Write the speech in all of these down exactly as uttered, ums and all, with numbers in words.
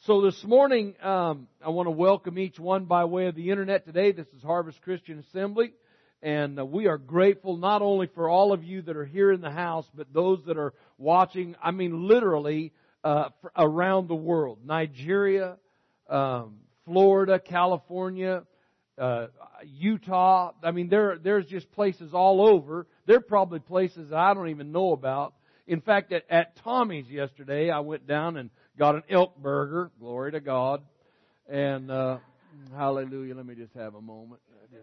So this morning, um, I want to welcome each one by way of the internet today. This is Harvest Christian Assembly, and uh, we are grateful not only for all of you that are here in the house, but those that are watching, I mean literally, uh, around the world. Nigeria, um, Florida, California, uh, Utah. I mean, there there's just places all over. There are probably places that I don't even know about. In fact, at, at Tommy's yesterday, I went down and got an elk burger. Glory to God. And, uh, hallelujah. Let me just have a moment.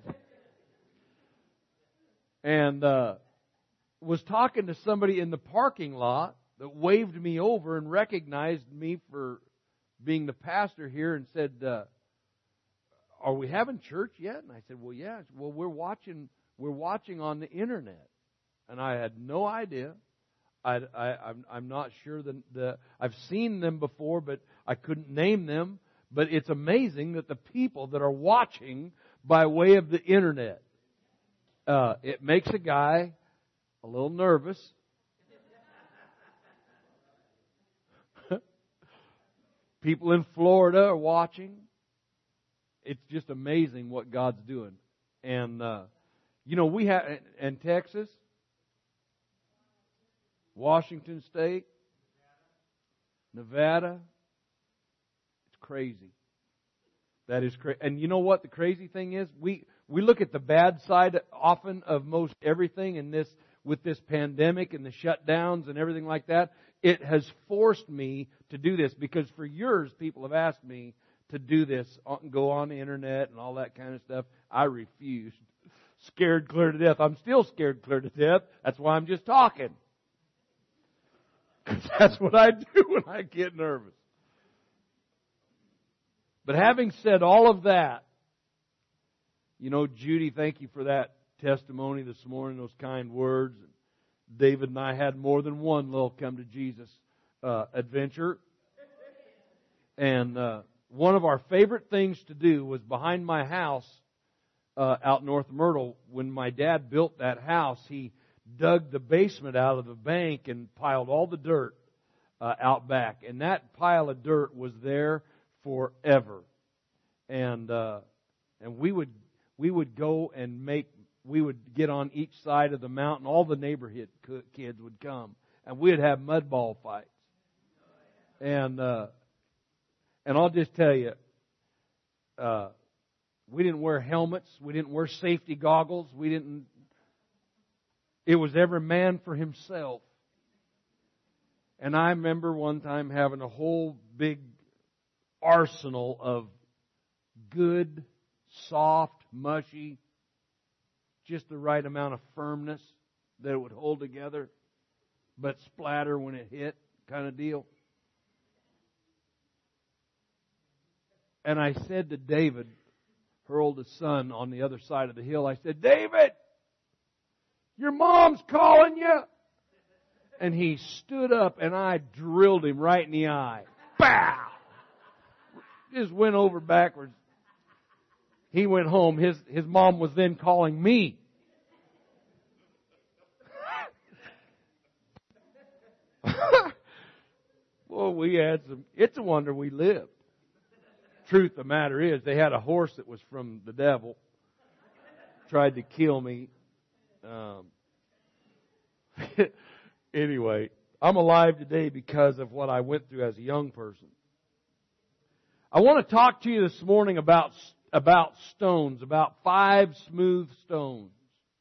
And, uh, was talking to somebody in the parking lot that waved me over and recognized me for being the pastor here and said, uh, are we having church yet? And I said, well, yeah. Said, well, we're watching, we're watching on the internet. And I had no idea. I, I, I'm, I'm not sure that the, I've seen them before, but I couldn't name them. But it's amazing that the people that are watching by way of the internet, uh, it makes a guy a little nervous. People in Florida are watching. It's just amazing what God's doing. And, uh, you know, we have, and Texas, Washington State, Nevada. It's crazy. That is crazy. And you know what the crazy thing is? We we look at the bad side often of most everything in this, with this pandemic and the shutdowns and everything like that. It has forced me to do this because for years people have asked me to do this, go on the internet and all that kind of stuff. I refused. Scared clear to death. I'm still scared clear to death. That's why I'm just talking. Because that's what I do when I get nervous. But having said all of that, you know, Judy, thank you for that testimony this morning, those kind words. David and I had more than one little come to Jesus uh, adventure. And uh, one of our favorite things to do was behind my house uh, out north of Myrtle. When my dad built that house, he dug the basement out of the bank and piled all the dirt uh, out back. And that pile of dirt was there forever. And uh, and we would we would go and make we would get on each side of the mountain. All the neighborhood kids would come, and we'd have mud ball fights. And uh, and I'll just tell you, uh, we didn't wear helmets. We didn't wear safety goggles. We didn't. It was every man for himself. And I remember one time having a whole big arsenal of good, soft, mushy, just the right amount of firmness that it would hold together, but splatter when it hit kind of deal. And I said to David, her oldest son on the other side of the hill, I said, David, your mom's calling you. And he stood up and I drilled him right in the eye. Bow! Just went over backwards. He went home. His, his mom was then calling me. Well, we had some, it's a wonder we lived. Truth of the matter is, they had a horse that was from the devil. Tried to kill me. Um, anyway, I'm alive today because of what I went through as a young person. I want to talk to you this morning about, about stones, about five smooth stones.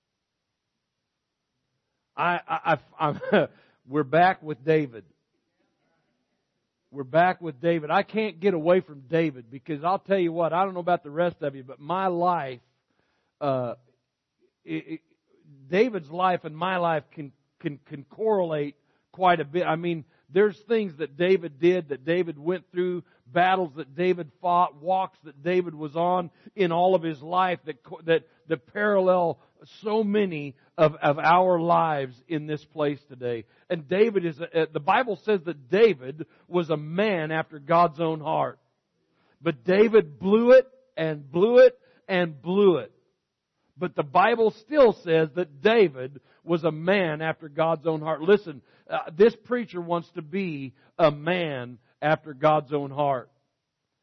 I, I, I, I'm, we're back with David. We're back with David. I can't get away from David because I'll tell you what, I don't know about the rest of you, but my life, uh, it, it, David's life and my life can, can, can correlate quite a bit. I mean, there's things that David did, that David went through, battles that David fought, walks that David was on in all of his life that, that, that parallel so many of, of our lives in this place today. And David is, a, the Bible says that David was a man after God's own heart. But David blew it and blew it and blew it. But the Bible still says that David was a man after God's own heart. Listen, uh, this preacher wants to be a man after God's own heart.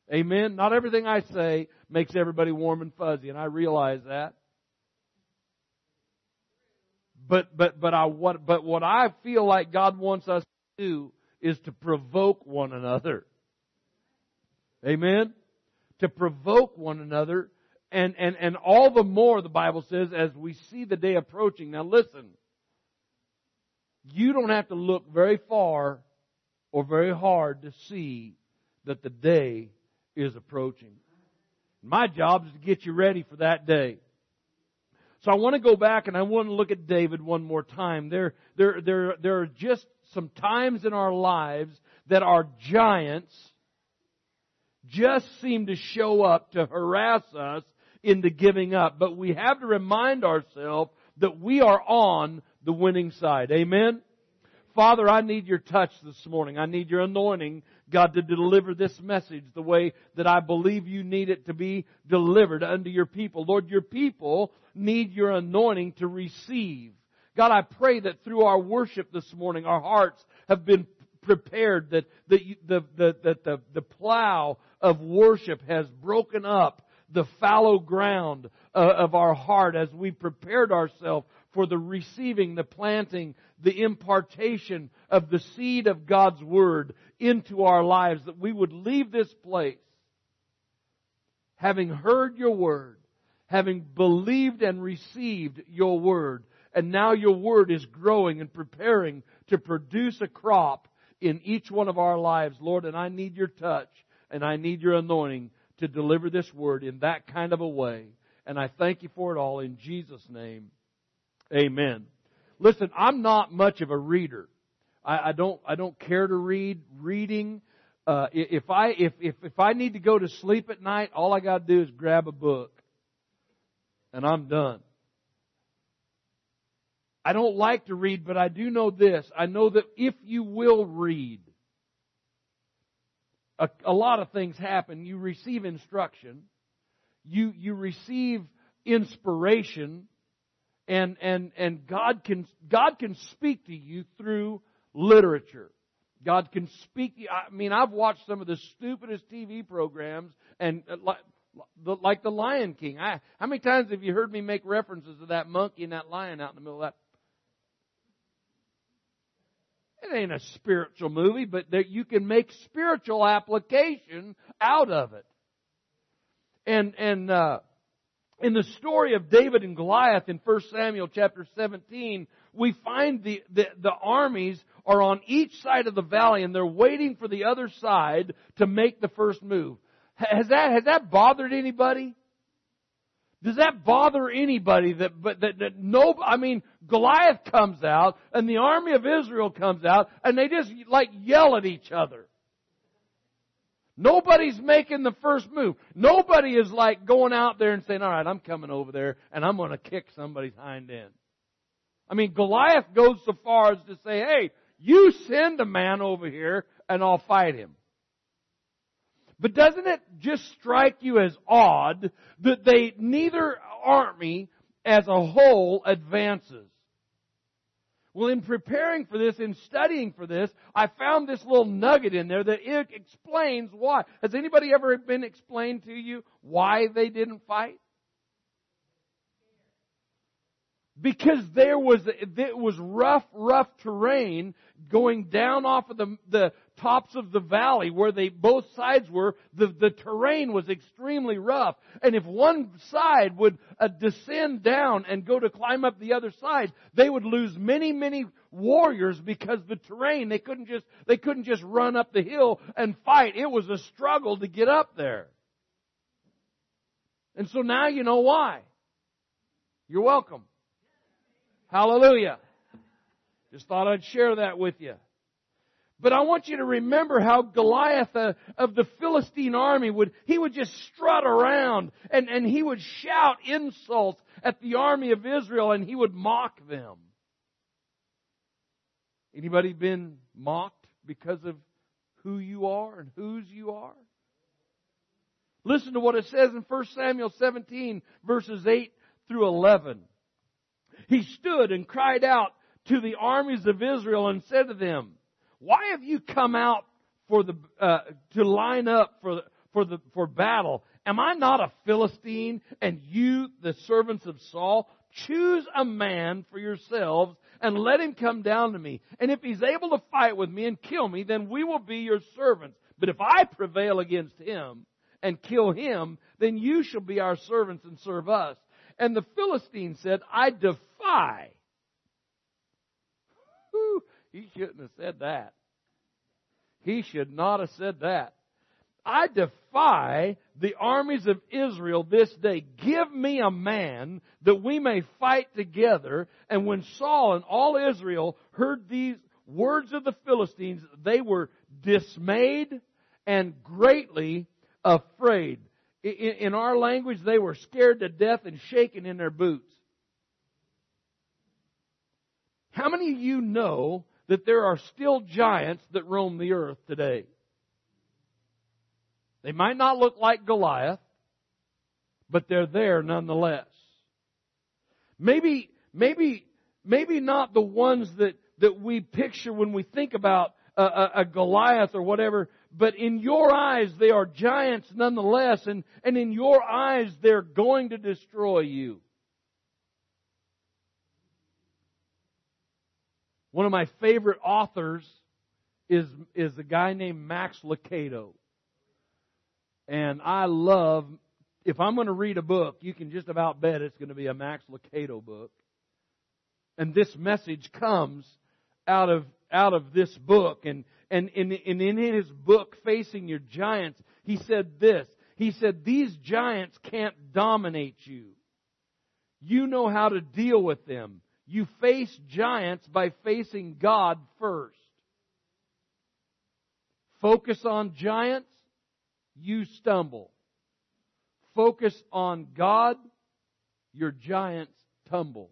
Amen? Not everything I say makes everybody warm and fuzzy, and I realize that. But but but I what but what I feel like God wants us to do is to provoke one another. Amen? To provoke one another, and, and, and all the more, the Bible says, as we see the day approaching. Now listen, you don't have to look very far or very hard to see that the day is approaching. My job is to get you ready for that day. So I want to go back and I want to look at David one more time. There, there, there, there are just some times in our lives that our giants just seem to show up to harass us into giving up. But we have to remind ourselves that we are on the winning side. Amen? Father, I need your touch this morning. I need your anointing, God, to deliver this message the way that I believe you need it to be delivered unto your people. Lord, your people need your anointing to receive. God, I pray that through our worship this morning, our hearts have been prepared, that the, the, the, the, the, the plow of worship has broken up the fallow ground uh, of our heart as we prepared ourselves for the receiving, the planting, the impartation of the seed of God's Word into our lives, that we would leave this place having heard your Word, having believed and received your Word, and now your Word is growing and preparing to produce a crop in each one of our lives, Lord, and I need your touch and I need your anointing to deliver this Word in that kind of a way. And I thank you for it all in Jesus' name. Amen. Listen, I'm not much of a reader. I, I don't. I don't care to read. Reading. Uh, if I if, if if I need to go to sleep at night, all I got to do is grab a book, and I'm done. I don't like to read, but I do know this. I know that if you will read, a, a lot of things happen. You receive instruction. You you receive inspiration. And, and, and God can, God can speak to you through literature. God can speak to you. I mean, I've watched some of the stupidest T V programs and like, like the Lion King. I, how many times have you heard me make references to that monkey and that lion out in the middle of that? It ain't a spiritual movie, but that you can make spiritual application out of it. And, and, uh, in the story of David and Goliath in First Samuel chapter seventeen, we find the, the, the armies are on each side of the valley and they're waiting for the other side to make the first move. Has that, has that bothered anybody? Does that bother anybody that, but that, that no, I mean, Goliath comes out and the army of Israel comes out and they just like yell at each other. Nobody's making the first move. Nobody is like going out there and saying, all right, I'm coming over there and I'm going to kick somebody's hind end. I mean, Goliath goes so far as to say, hey, you send a man over here and I'll fight him. But doesn't it just strike you as odd that they, neither army as a whole advances? Well, in preparing for this, in studying for this, I found this little nugget in there that it explains why. Has anybody ever been explained to you why they didn't fight? Because there was, it was rough, rough terrain going down off of the, the tops of the valley where they, both sides were. The, the terrain was extremely rough. And if one side would uh, descend down and go to climb up the other side, they would lose many, many warriors because the terrain, they couldn't just, they couldn't just run up the hill and fight. It was a struggle to get up there. And so now you know why. You're welcome. Hallelujah. Just thought I'd share that with you. But I want you to remember how Goliath uh, of the Philistine army would, he would just strut around and, and he would shout insults at the army of Israel and he would mock them. Anybody been mocked because of who you are and whose you are? Listen to what it says in First Samuel seventeen verses eight through eleven. He stood and cried out to the armies of Israel and said to them, why have you come out for the uh, to line up for the, for the for battle. Am I not a Philistine, and you, the servants of Saul? Choose a man for yourselves and let him come down to me. And if he's able to fight with me and kill me, then we will be your servants. But if I prevail against him and kill him, then you shall be our servants and serve us. And the Philistine said, I defy. Whew, he shouldn't have said that. He should not have said that. I defy the armies of Israel this day. Give me a man that we may fight together. And when Saul and all Israel heard these words of the Philistines, they were dismayed and greatly afraid. In our language, they were scared to death and shaken in their boots. How many of you know that there are still giants that roam the earth today? They might not look like Goliath, but they're there nonetheless. Maybe, maybe, maybe not the ones that, that we picture when we think about a, a, a Goliath or whatever, but in your eyes they are giants nonetheless, and, and in your eyes they're going to destroy you. One of my favorite authors is, is a guy named Max Lucado. And I love, if I'm going to read a book, you can just about bet it's going to be a Max Lucado book. And this message comes out of out of this book. And, and, and, and in his book, Facing Your Giants, he said this. He said, these giants can't dominate you. You know how to deal with them. You face giants by facing God first. Focus on giants, you stumble. Focus on God, your giants tumble.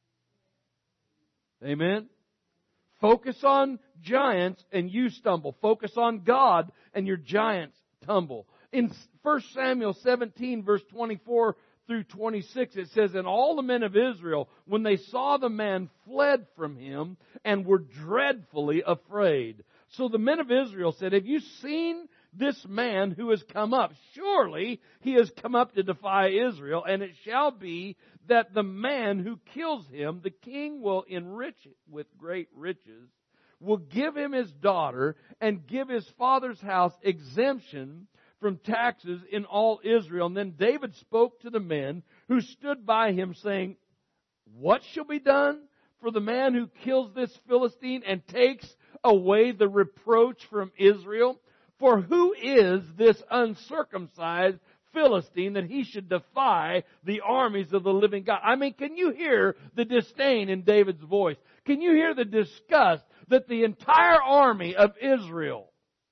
Amen? Focus on giants and you stumble. Focus on God and your giants tumble. In First Samuel seventeen, verse twenty-four through twenty-six, it says, and all the men of Israel, when they saw the man, fled from him and were dreadfully afraid. So the men of Israel said, have you seen this man who has come up? Surely he has come up to defy Israel, and it shall be that the man who kills him, the king will enrich it with great riches, will give him his daughter, and give his father's house exemption from taxes in all Israel. And then David spoke to the men who stood by him, saying, what shall be done for the man who kills this Philistine and takes away the reproach from Israel? For who is this uncircumcised Philistine that he should defy the armies of the living God? I mean, can you hear the disdain in David's voice? Can you hear the disgust that the entire army of Israel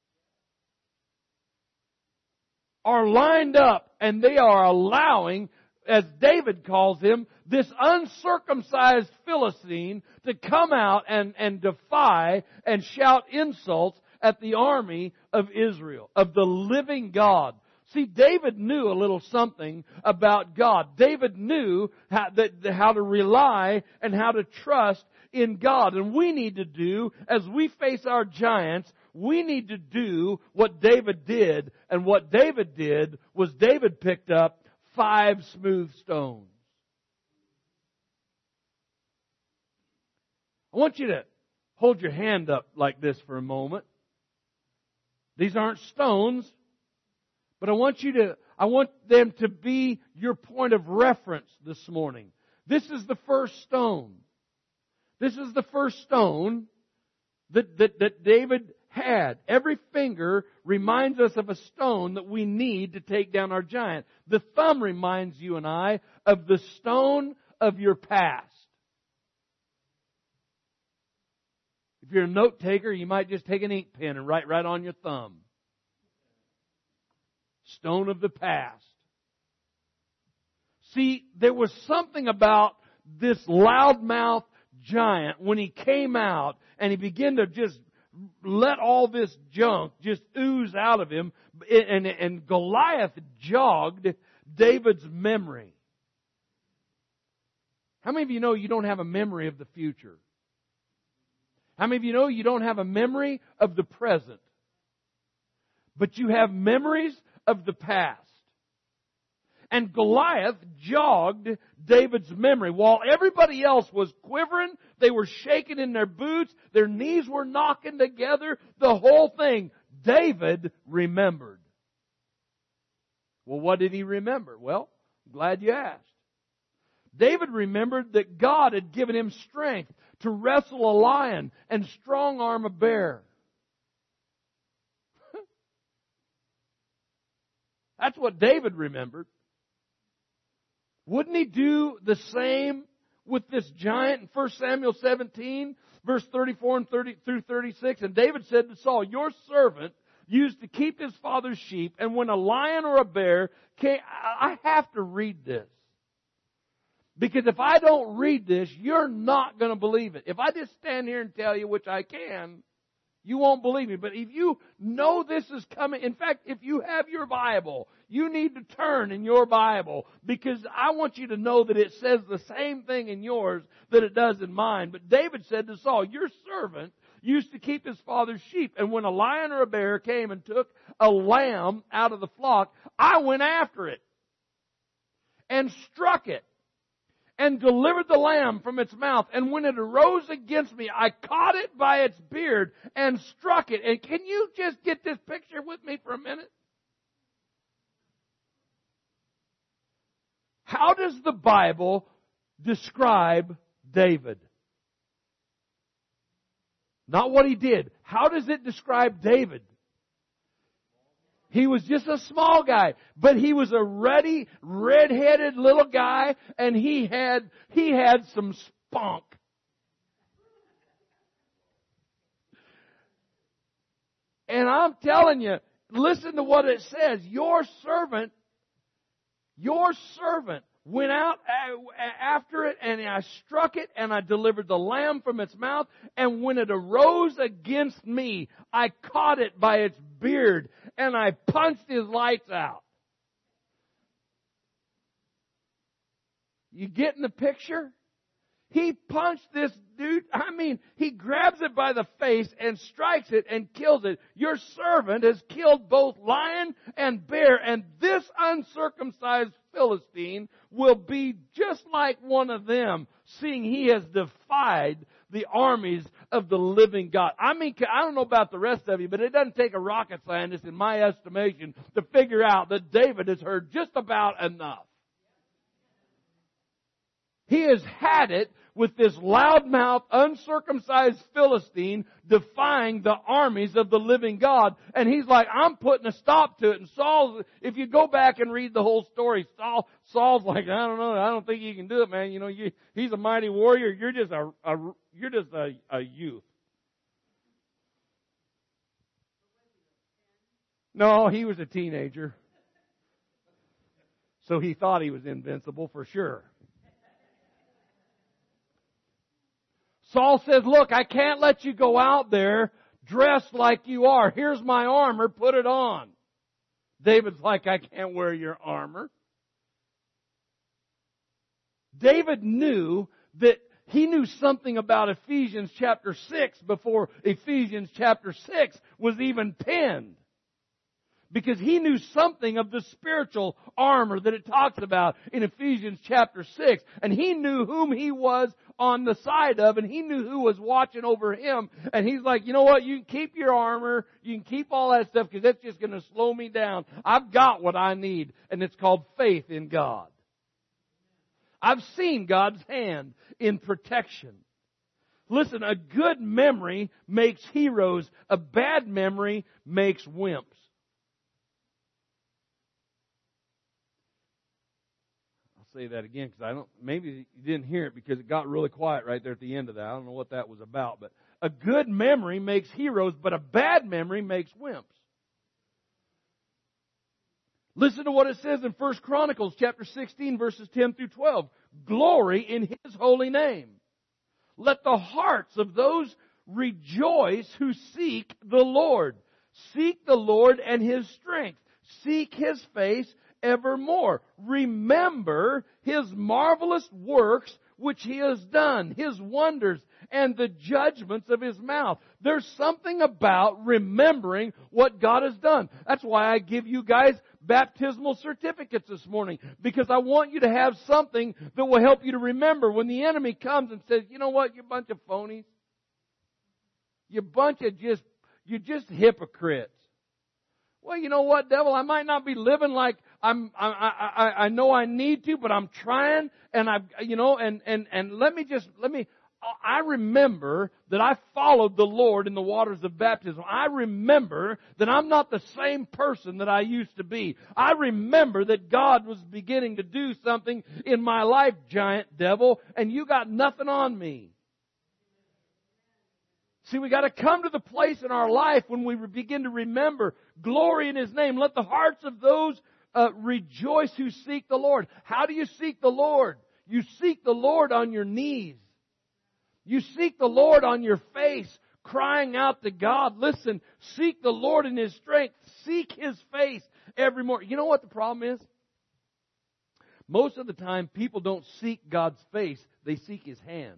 are lined up and they are allowing, as David calls him, this uncircumcised Philistine to come out and, and defy and shout insults at the army of Israel, of the living God. See, David knew a little something about God. David knew how, that, how to rely and how to trust in God. And we need to do, as we face our giants, we need to do what David did. And what David did was David picked up five smooth stones. I want you to hold your hand up like this for a moment. These aren't stones, but I want you to, I want them to be your point of reference this morning. This is the first stone. This is the first stone that, that, that David had. Every finger reminds us of a stone that we need to take down our giant. The thumb reminds you and I of the stone of your past. If you're a note taker, you might just take an ink pen and write right on your thumb. Stone of the past. See, there was something about this loudmouth giant when he came out and he began to just let all this junk just ooze out of him. And, and Goliath jogged David's memory. How many of you know you don't have a memory of the future? How many of you know you don't have a memory of the present? But you have memories of the past. And Goliath jogged David's memory. While everybody else was quivering, they were shaking in their boots, their knees were knocking together, the whole thing, David remembered. Well, what did he remember? Well, I'm glad you asked. David remembered that God had given him strength to wrestle a lion and strong arm a bear. That's what David remembered. Wouldn't he do the same with this giant in First Samuel seventeen, verse thirty-four and thirty through thirty-six? And David said to Saul, your servant used to keep his father's sheep, and when a lion or a bear came, I have to read this. Because if I don't read this, you're not going to believe it. If I just stand here and tell you, which I can, you won't believe me. But if you know this is coming, in fact, if you have your Bible, you need to turn in your Bible, because I want you to know that it says the same thing in yours that it does in mine. But David said to Saul, your servant used to keep his father's sheep, and when a lion or a bear came and took a lamb out of the flock, I went after it and struck it and delivered the lamb from its mouth. And when it arose against me, I caught it by its beard and struck it. And can you just get this picture with me for a minute? How does the Bible describe David? Not what he did. How does it describe David? He was just a small guy, but he was a ruddy, red-headed little guy, and he had, he had some spunk. And I'm telling you, listen to what it says. Your servant, your servant went out after it, and I struck it, and I delivered the lamb from its mouth. And when it arose against me, I caught it by its beard, and I punched his lights out. You getting the picture? He punched this dude. I mean, he grabs it by the face and strikes it and kills it. Your servant has killed both lion and bear, and this uncircumcised Philistine will be just like one of them, seeing he has defied the armies of the living God. I mean, I don't know about the rest of you, but it doesn't take a rocket scientist, in my estimation, to figure out that David has heard just about enough. He has had it with this loudmouth, uncircumcised Philistine defying the armies of the living God. And he's like, I'm putting a stop to it. And Saul, if you go back and read the whole story, Saul, Saul's like, I don't know, I don't think you can do it, man. You know, you, he's a mighty warrior. You're just a, a you're just a, a youth. No, he was a teenager. So he thought he was invincible for sure. Saul says, look, I can't let you go out there dressed like you are. Here's my armor, put it on. David's like, I can't wear your armor. David knew that he knew something about Ephesians chapter six before Ephesians chapter six was even penned. Because he knew something of the spiritual armor that it talks about in Ephesians chapter six. And he knew whom he was on the side of, and he knew who was watching over him. And he's like, you know what, you can keep your armor, you can keep all that stuff, because that's just going to slow me down. I've got what I need, and it's called faith in God. I've seen God's hand in protection. Listen, a good memory makes heroes. A bad memory makes wimps. Say that again, because I don't, maybe you didn't hear it because it got really quiet right there at the end of that. I don't know what that was about, but a good memory makes heroes, but a bad memory makes wimps. Listen to what it says in First Chronicles chapter sixteen, verses ten through twelve. Glory in His holy name. Let the hearts of those rejoice who seek the Lord. Seek the Lord and His strength. Seek His face evermore. Remember His marvelous works which He has done, His wonders, and the judgments of His mouth. There's something about remembering what God has done. That's why I give you guys baptismal certificates this morning, because I want you to have something that will help you to remember when the enemy comes and says, you know what, you bunch of phonies. You bunch of just, you're just hypocrites. Well, you know what, devil? I might not be living like I'm. I, I, I know I need to, but I'm trying, and I, you know, and and and let me just let me. I remember that I followed the Lord in the waters of baptism. I remember that I'm not the same person that I used to be. I remember that God was beginning to do something in my life, giant devil, and you got nothing on me. See, we got to come to the place in our life when we begin to remember glory in His name. Let the hearts of those uh, rejoice who seek the Lord. How do you seek the Lord? You seek the Lord on your knees. You seek the Lord on your face, crying out to God. Listen, seek the Lord in His strength. Seek His face every morning. You know what the problem is? Most of the time, people don't seek God's face. They seek His hand.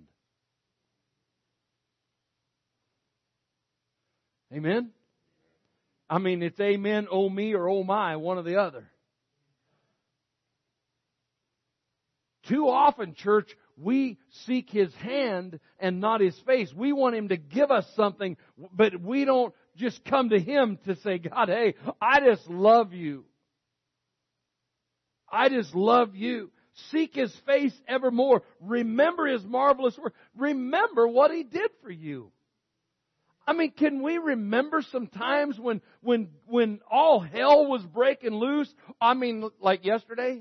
Amen? I mean, it's amen, oh me, or oh my, one or the other. Too often, church, we seek His hand and not His face. We want Him to give us something, but we don't just come to Him to say, God, hey, I just love you. I just love you. Seek His face evermore. Remember His marvelous work. Remember what He did for you. I mean, can we remember some times when, when, when all hell was breaking loose? I mean, like yesterday?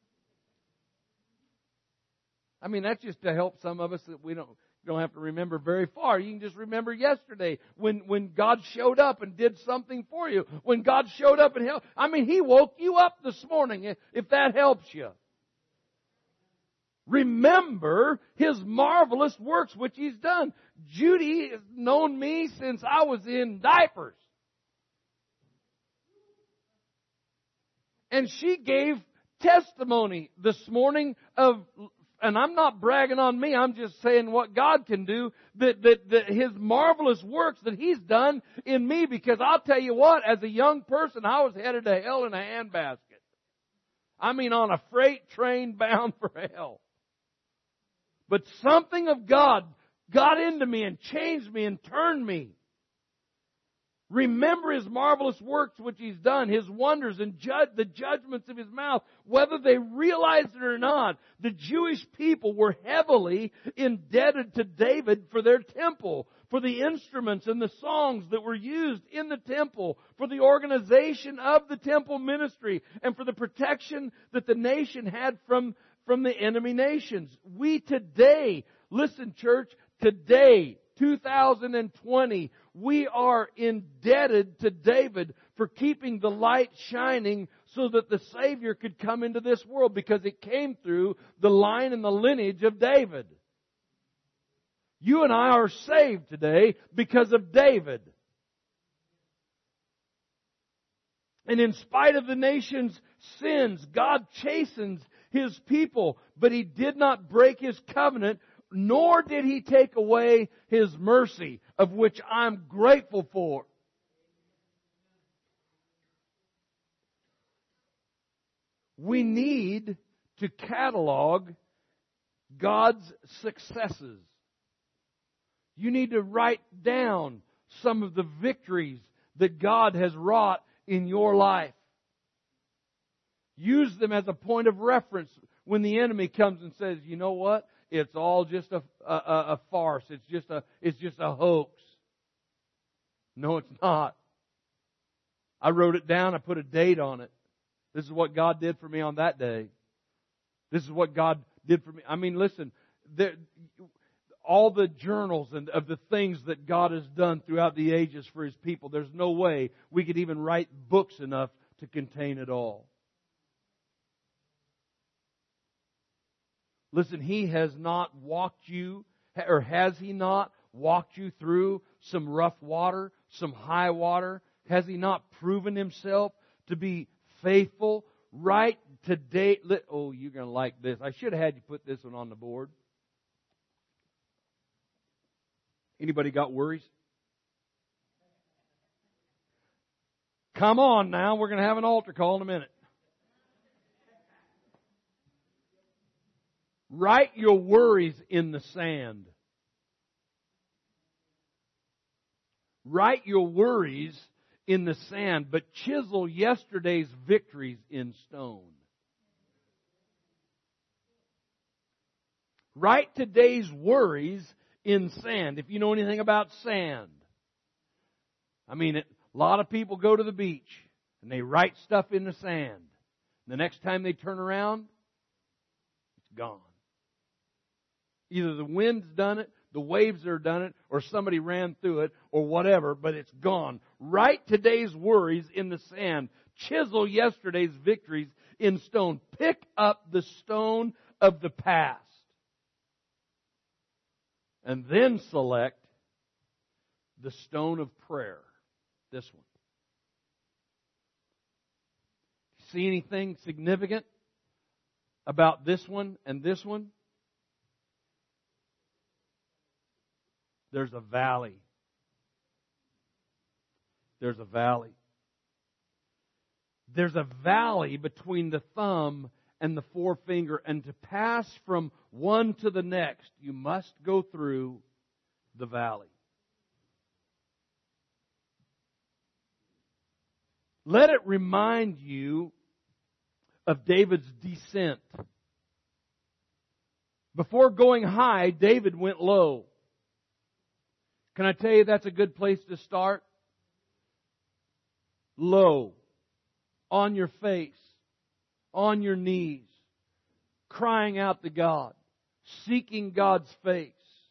I mean, that's just to help some of us that we don't, don't have to remember very far. You can just remember yesterday when, when God showed up and did something for you. When God showed up and helped. I mean, He woke you up this morning, if that helps you. Remember His marvelous works which He's done. Judy has known me since I was in diapers. And she gave testimony this morning of, and I'm not bragging on me, I'm just saying what God can do, that, that, that His marvelous works that He's done in me, because I'll tell you what, as a young person, I was headed to hell in a handbasket. I mean, on a freight train bound for hell. But something of God got into me and changed me and turned me. Remember His marvelous works which He's done, His wonders and judge, the judgments of His mouth, whether they realized it or not. The Jewish people were heavily indebted to David for their temple, for the instruments and the songs that were used in the temple, for the organization of the temple ministry, and for the protection that the nation had from from the enemy nations. We today, listen church, today, two thousand twenty, we are indebted to David for keeping the light shining so that the Savior could come into this world, because it came through the line and the lineage of David. You and I are saved today because of David. And in spite of the nation's sins, God chastens His people, but He did not break His covenant, nor did He take away His mercy, of which I'm grateful for. We need to catalog God's successes. You need to write down some of the victories that God has wrought in your life. Use them as a point of reference when the enemy comes and says, you know what? It's all just a, a, a farce. It's just a, it's just a hoax. No, it's not. I wrote it down. I put a date on it. This is what God did for me on that day. This is what God did for me. I mean, listen, there, all the journals and of the things that God has done throughout the ages for His people, there's no way we could even write books enough to contain it all. Listen, He has not walked you, or has He not walked you through some rough water, some high water? Has He not proven Himself to be faithful right today? Oh, you're going to like this. I should have had you put this one on the board. Anybody got worries? Come on now, we're going to have an altar call in a minute. Write your worries in the sand. Write your worries in the sand, but chisel yesterday's victories in stone. Write today's worries in sand. If you know anything about sand, I mean, it, a lot of people go to the beach and they write stuff in the sand. The next time they turn around, it's gone. Either the wind's done it, the waves are done it, or somebody ran through it, or whatever, but it's gone. Write today's worries in the sand. Chisel yesterday's victories in stone. Pick up the stone of the past. And then select the stone of prayer. This one. See anything significant about this one and this one? There's a valley. There's a valley. There's a valley between the thumb and the forefinger, and to pass from one to the next, you must go through the valley. Let it remind you of David's descent. Before going high, David went low. Can I tell you that's a good place to start? Low. On your face. On your knees. Crying out to God. Seeking God's face.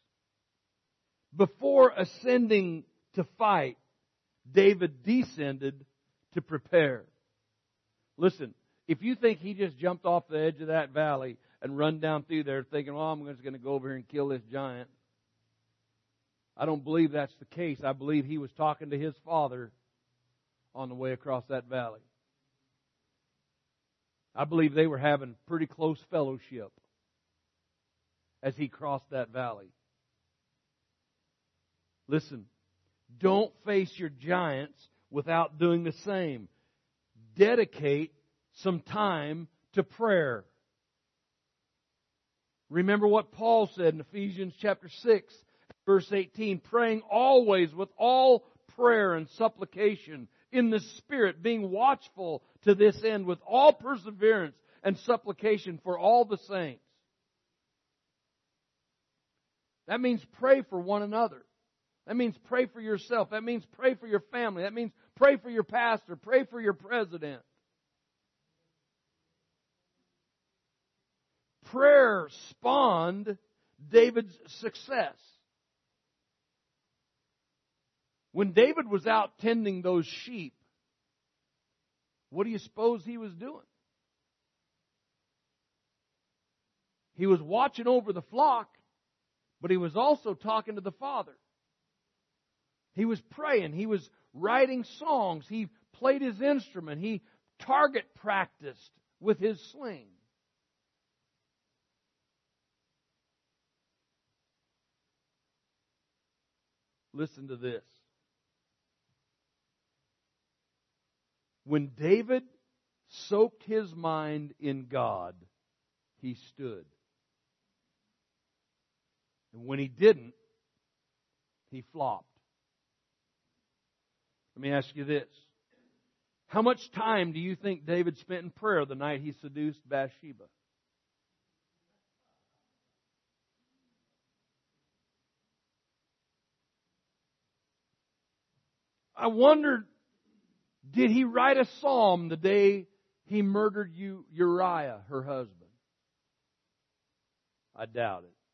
Before ascending to fight, David descended to prepare. Listen, if you think he just jumped off the edge of that valley and run down through there thinking, well, I'm just going to go over here and kill this giant, I don't believe that's the case. I believe he was talking to his father on the way across that valley. I believe they were having pretty close fellowship as he crossed that valley. Listen, don't face your giants without doing the same. Dedicate some time to prayer. Remember what Paul said in Ephesians chapter six, verse eighteen, praying always with all prayer and supplication in the Spirit, being watchful to this end with all perseverance and supplication for all the saints. That means pray for one another. That means pray for yourself. That means pray for your family. That means pray for your pastor. Pray for your president. Prayer spawned David's success. When David was out tending those sheep, what do you suppose he was doing? He was watching over the flock, but he was also talking to the Father. He was praying. He was writing songs. He played his instrument. He target practiced with his sling. Listen to this. When David soaked his mind in God, he stood. And when he didn't, he flopped. Let me ask you this. How much time do you think David spent in prayer the night he seduced Bathsheba? I wondered, did he write a psalm the day he murdered Uriah, her husband? I doubt it.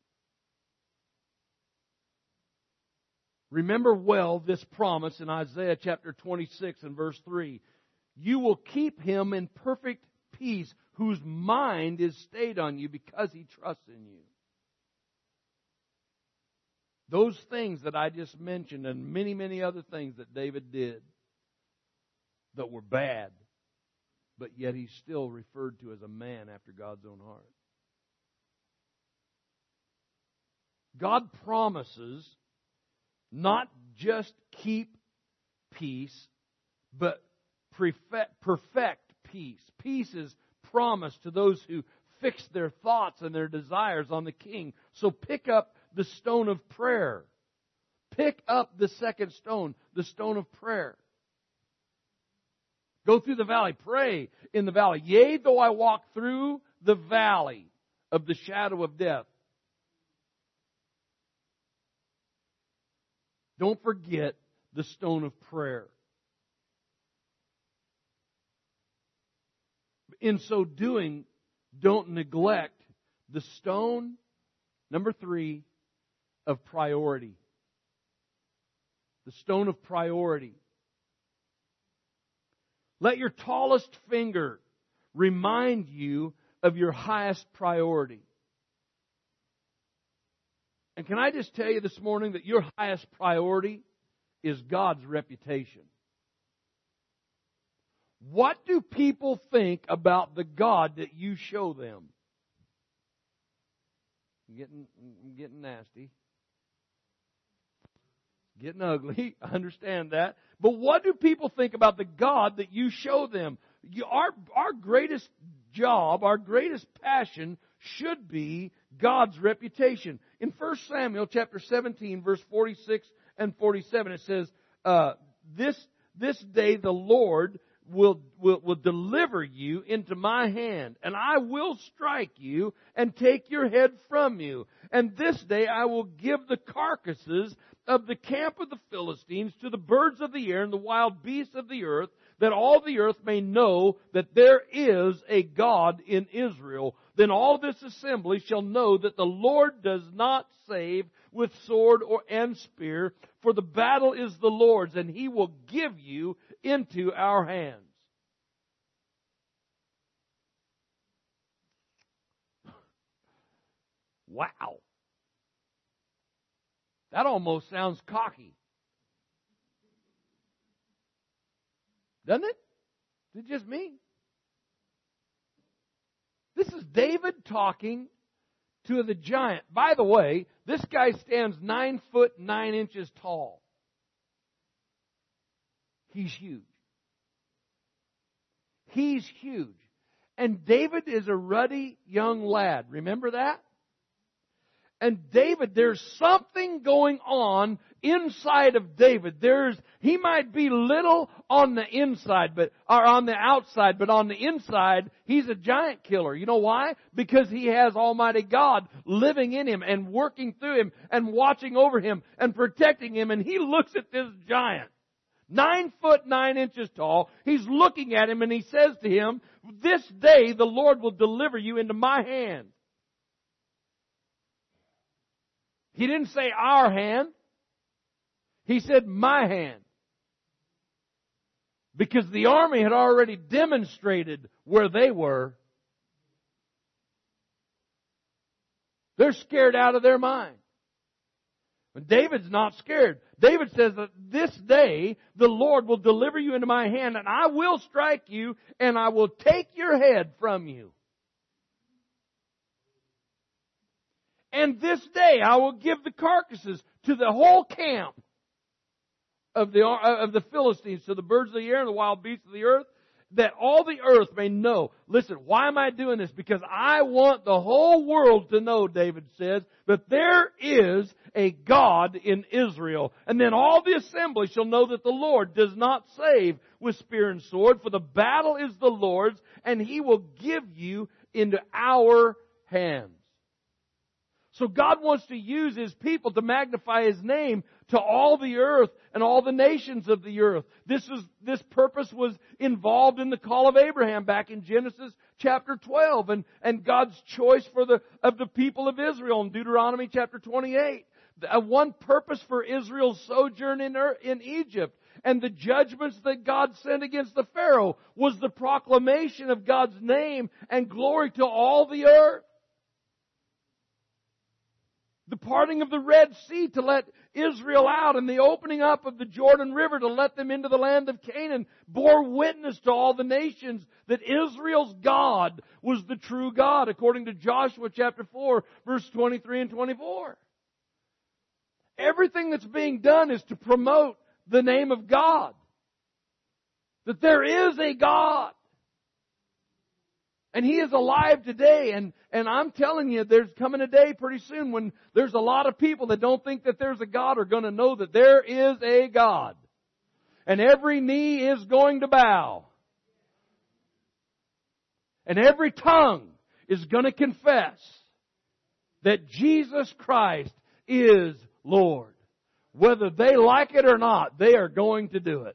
Remember well this promise in Isaiah chapter twenty-six and verse three. You will keep him in perfect peace, whose mind is stayed on you because he trusts in you. Those things that I just mentioned and many, many other things that David did that were bad, but yet he's still referred to as a man after God's own heart. God promises not just keep peace, but perfect, perfect peace. Peace is promised to those who fix their thoughts and their desires on the King. So pick up the stone of prayer. Pick up the second stone, the stone of prayer. Go through the valley. Pray in the valley. Yea, though I walk through the valley of the shadow of death. Don't forget the stone of prayer. In so doing, don't neglect the stone, number three, of priority. The stone of priority. Let your tallest finger remind you of your highest priority. And can I just tell you this morning that your highest priority is God's reputation? What do people think about the God that you show them? I'm getting, I'm getting nasty. Getting ugly. I understand that. But what do people think about the God that you show them? You, our, our greatest job, our greatest passion should be God's reputation. In First Samuel chapter seventeen, verse forty-six and forty-seven, it says, uh, this, this day the Lord will, will, will deliver you into my hand, and I will strike you and take your head from you. And this day I will give the carcasses of the camp of the Philistines to the birds of the air and the wild beasts of the earth, that all the earth may know that there is a God in Israel. Then all this assembly shall know that the Lord does not save with sword or and spear, for the battle is the Lord's, and He will give you into our hands. Wow. That almost sounds cocky. Doesn't it? Is it just me? This is David talking to the giant. By the way, this guy stands nine foot nine inches tall. He's huge. He's huge. And David is a ruddy young lad. Remember that? And David, there's something going on inside of David. There's, he might be little on the inside, but, or on the outside, but on the inside, he's a giant killer. You know why? Because he has Almighty God living in him and working through him and watching over him and protecting him. And he looks at this giant, nine foot nine inches tall. He's looking at him and he says to him, this day the Lord will deliver you into my hand. He didn't say our hand. He said my hand. Because the army had already demonstrated where they were. They're scared out of their mind. But David's not scared. David says that this day the Lord will deliver you into my hand, and I will strike you and I will take your head from you. And this day I will give the carcasses to the whole camp of the, of the Philistines, to the birds of the air and the wild beasts of the earth, that all the earth may know. Listen, why am I doing this? Because I want the whole world to know, David says, that there is a God in Israel. And then all the assembly shall know that the Lord does not save with spear and sword, for the battle is the Lord's, and He will give you into our hands. So God wants to use His people to magnify His name to all the earth and all the nations of the earth. This is, this purpose was involved in the call of Abraham back in Genesis chapter twelve, and, and God's choice for the, of the people of Israel in Deuteronomy chapter twenty-eight. Uh, one purpose for Israel's sojourn in, in Egypt and the judgments that God sent against the Pharaoh was the proclamation of God's name and glory to all the earth. The parting of the Red Sea to let Israel out and the opening up of the Jordan River to let them into the land of Canaan bore witness to all the nations that Israel's God was the true God, according to Joshua chapter four, verse twenty-three and twenty-four. everything that's being done is to promote the name of God. That there is a God. And He is alive today. And, and I'm telling you, there's coming a day pretty soon when there's a lot of people that don't think that there's a God are going to know that there is a God. And every knee is going to bow. And every tongue is going to confess that Jesus Christ is Lord. Whether they like it or not, they are going to do it.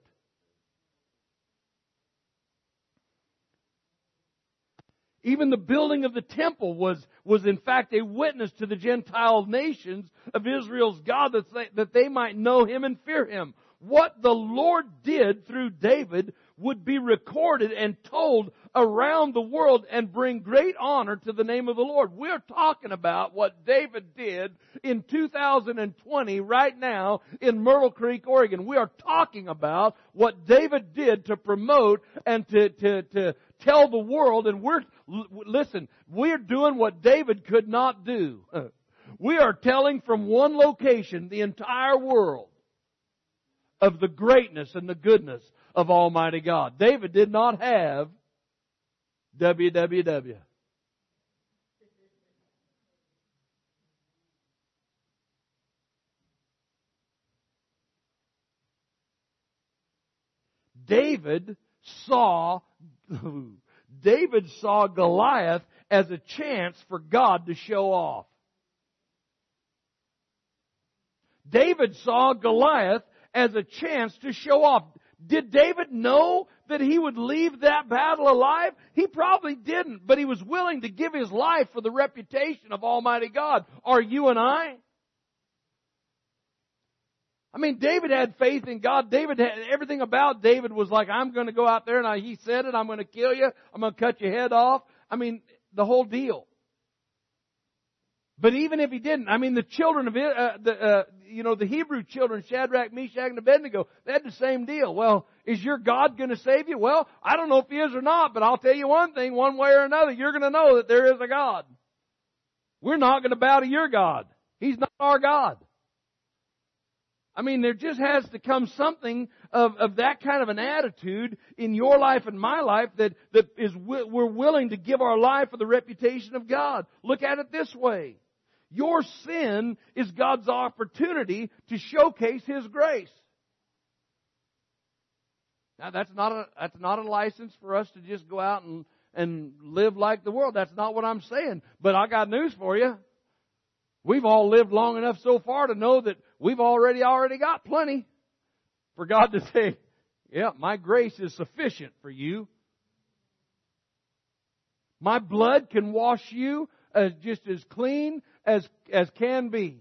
Even the building of the temple was, was in fact a witness to the Gentile nations of Israel's God that they, that they might know Him and fear Him. What the Lord did through David would be recorded and told around the world and bring great honor to the name of the Lord. We're talking about what David did in two thousand twenty right now in Myrtle Creek, Oregon. We are talking about what David did to promote and to, to, to tell the world, and we're, listen, we're doing what David could not do. We are telling from one location the entire world of the greatness and the goodness of Almighty God. David did not have W W W. David saw David saw Goliath as a chance for God to show off. David saw Goliath as a chance to show off. Did David know that he would leave that battle alive? He probably didn't, but he was willing to give his life for the reputation of Almighty God. Are you and I? I mean, David had faith in God. David had, everything about David was like, I'm going to go out there and I, he said it, I'm going to kill you, I'm going to cut your head off. I mean, the whole deal. But even if he didn't, I mean, the children of, uh, the, uh, you know, the Hebrew children, Shadrach, Meshach, and Abednego, they had the same deal. Well, is your God going to save you? Well, I don't know if He is or not, but I'll tell you one thing, one way or another, you're going to know that there is a God. We're not going to bow to your God. He's not our God. I mean, there just has to come something of, of that kind of an attitude in your life and my life that, that is, we're willing to give our life for the reputation of God. Look at it this way. Your sin is God's opportunity to showcase His grace. Now, that's not a, that's not a license for us to just go out and, and live like the world. That's not what I'm saying. But I got news for you. We've all lived long enough so far to know that we've already already got plenty for God to say, yeah, my grace is sufficient for you. My blood can wash you as just as clean as, as can be.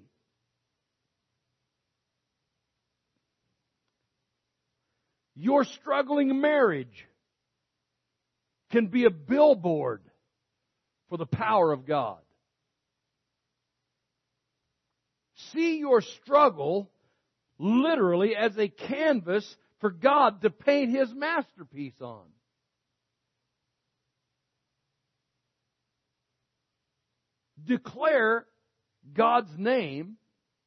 Your struggling marriage can be a billboard for the power of God. See your struggle literally as a canvas for God to paint His masterpiece on. Declare God's name.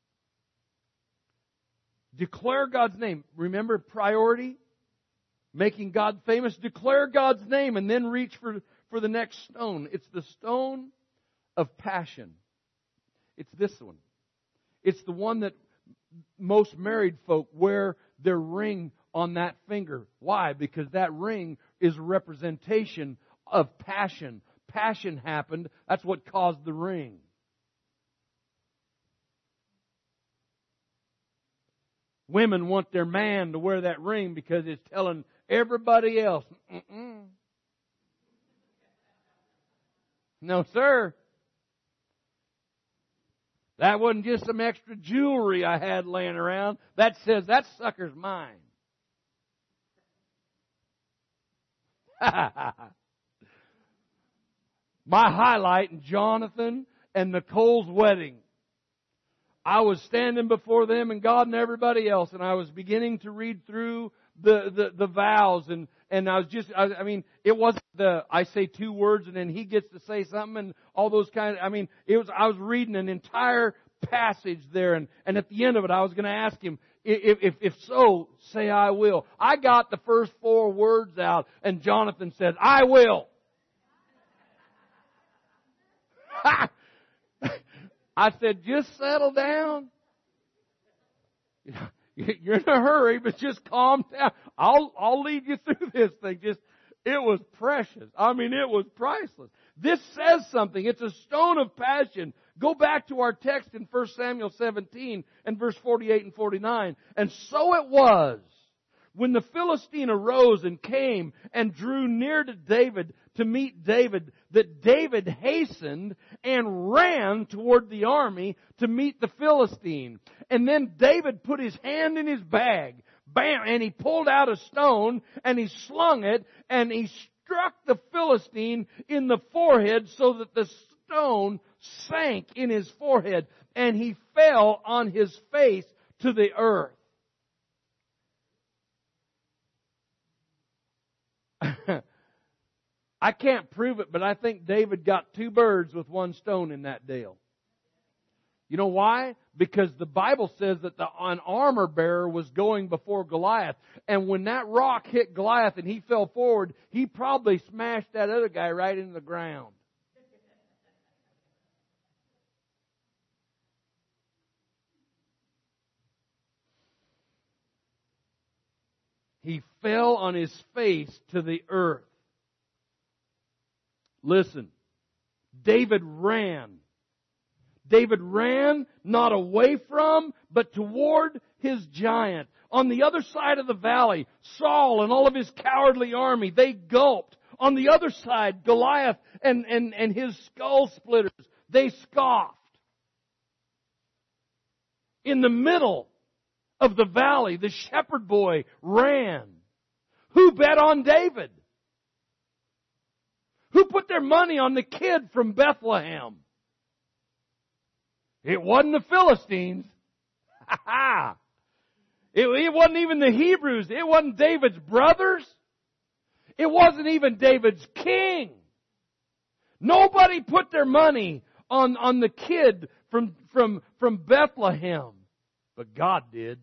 Declare God's name. Remember priority? Making God famous. Declare God's name and then reach for, for the next stone. It's the stone of passion. It's this one. It's the one that most married folk wear their ring on that finger. Why? Because that ring is a representation of passion. Passion happened. That's what caused the ring. Women want their man to wear that ring because it's telling everybody else, mm-mm. No, sir. That wasn't just some extra jewelry I had laying around. That says that sucker's mine. My highlight in Jonathan and Nicole's wedding. I was standing before them and God and everybody else, and I was beginning to read through the, the, the vows, and, and I was just, I, I mean, it wasn't the, I say two words and then he gets to say something and all those kind of, I mean, it was, I was reading an entire passage there, and, and at the end of it I was going to ask him, if, if, if so, say I will. I got the first four words out, and Jonathan said, I will. I said, just settle down. You're in a hurry, but just calm down. I'll, I'll lead you through this thing. Just, it was precious. I mean, it was priceless. This says something. It's a stone of passion. Go back to our text in First Samuel seventeen and verse forty-eight and forty-nine. And so it was, when the Philistine arose and came and drew near to David to meet David, that David hastened and ran toward the army to meet the Philistine. And then David put his hand in his bag, bam, and he pulled out a stone and he slung it and he struck the Philistine in the forehead so that the stone sank in his forehead and he fell on his face to the earth. I can't prove it, but I think David got two birds with one stone in that deal. You know why? Because the Bible says that the, an armor bearer was going before Goliath. And when that rock hit Goliath and he fell forward, he probably smashed that other guy right into the ground. He fell on his face to the earth. Listen, David ran. David ran not away from, but toward his giant. On the other side of the valley, Saul and all of his cowardly army, they gulped. On the other side, Goliath and, and, and his skull splitters, they scoffed. In the middle of the valley, the shepherd boy ran. Who bet on David? Who put their money on the kid from Bethlehem? It wasn't the Philistines. Ha ha! It, it wasn't even the Hebrews. It wasn't David's brothers. It wasn't even David's king. Nobody put their money on, on the kid from, from, from Bethlehem. But God did.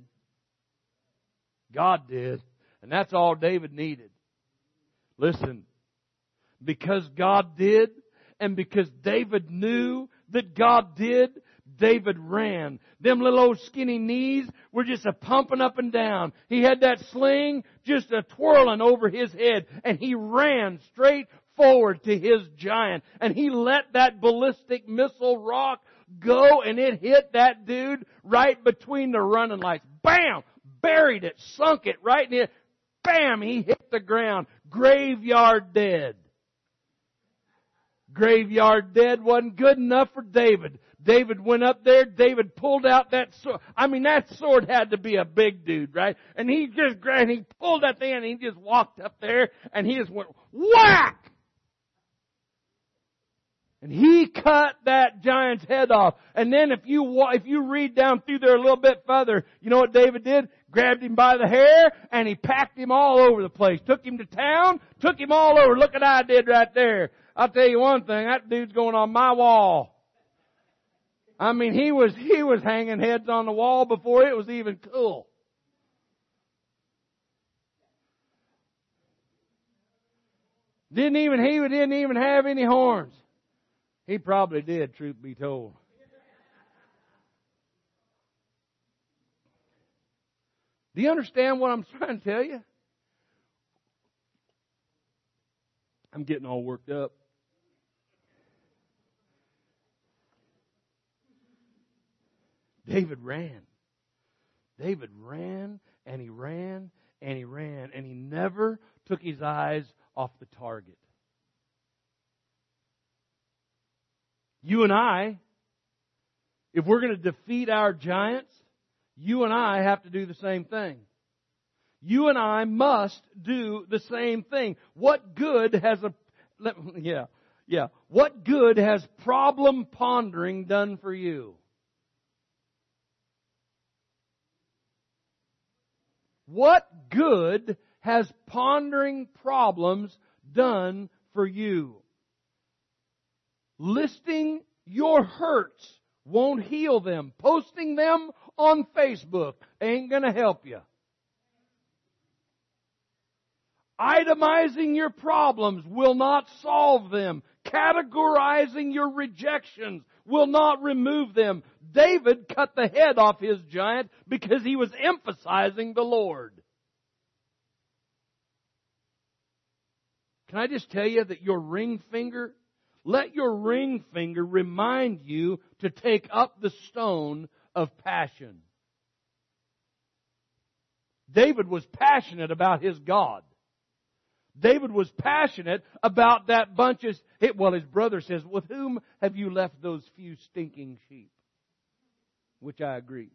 God did. And that's all David needed. Listen. Because God did, and because David knew that God did, David ran. Them little old skinny knees were just a pumping up and down. He had that sling just a twirling over his head, and he ran straight forward to his giant. And he let that ballistic missile rock go, and it hit that dude right between the running lights. Bam! Buried it, sunk it right in it. Bam! He hit the ground. Graveyard dead. Graveyard dead wasn't good enough for David. David went up there. David pulled out that sword. I mean, that sword had to be a big dude, right? And he just grabbed, he pulled that thing and he just walked up there and he just went whack! And he cut that giant's head off. And then if you if you read down through there a little bit further, you know what David did? Grabbed him by the hair and he packed him all over the place. Took him to town, took him all over. Look what I did right there. I'll tell you one thing, that dude's going on my wall. I mean, he was, he was hanging heads on the wall before it was even cool. Didn't even, he didn't even have any horns. He probably did, truth be told. Do you understand what I'm trying to tell you? I'm getting all worked up. David ran. David ran and he ran and he ran and he never took his eyes off the target. You and I, if we're going to defeat our giants, you and I have to do the same thing. You and I must do the same thing. What good has a, yeah, yeah, what good has problem pondering done for you? What good has pondering problems done for you? Listing your hurts won't heal them. Posting them on Facebook ain't going to help you. Itemizing your problems will not solve them. Categorizing your rejections will not remove them. David cut the head off his giant because he was emphasizing the Lord. Can I just tell you that your ring finger, let your ring finger remind you to take up the stone of passion. David was passionate about his God. David was passionate about that bunch of, well, his brother says, with whom have you left those few stinking sheep? Which I agree.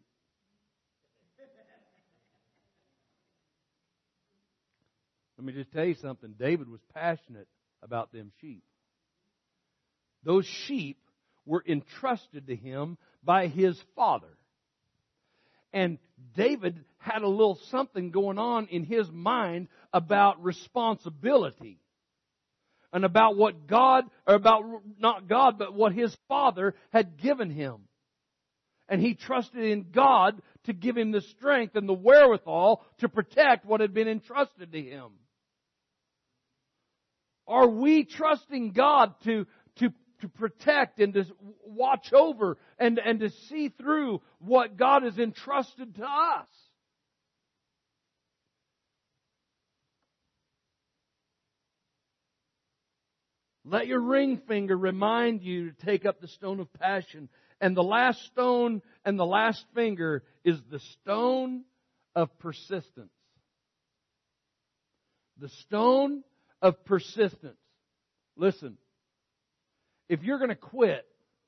Let me just tell you something. David was passionate about them sheep. Those sheep were entrusted to him by his father. And David had a little something going on in his mind about responsibility. And about what God, or about not God, but what his father had given him. And he trusted in God to give him the strength and the wherewithal to protect what had been entrusted to him. Are we trusting God to, to, to protect and to watch over and, and to see through what God has entrusted to us? Let your ring finger remind you to take up the stone of passion. And the last stone and the last finger is the stone of persistence. The stone of persistence. Listen, if you're going to quit,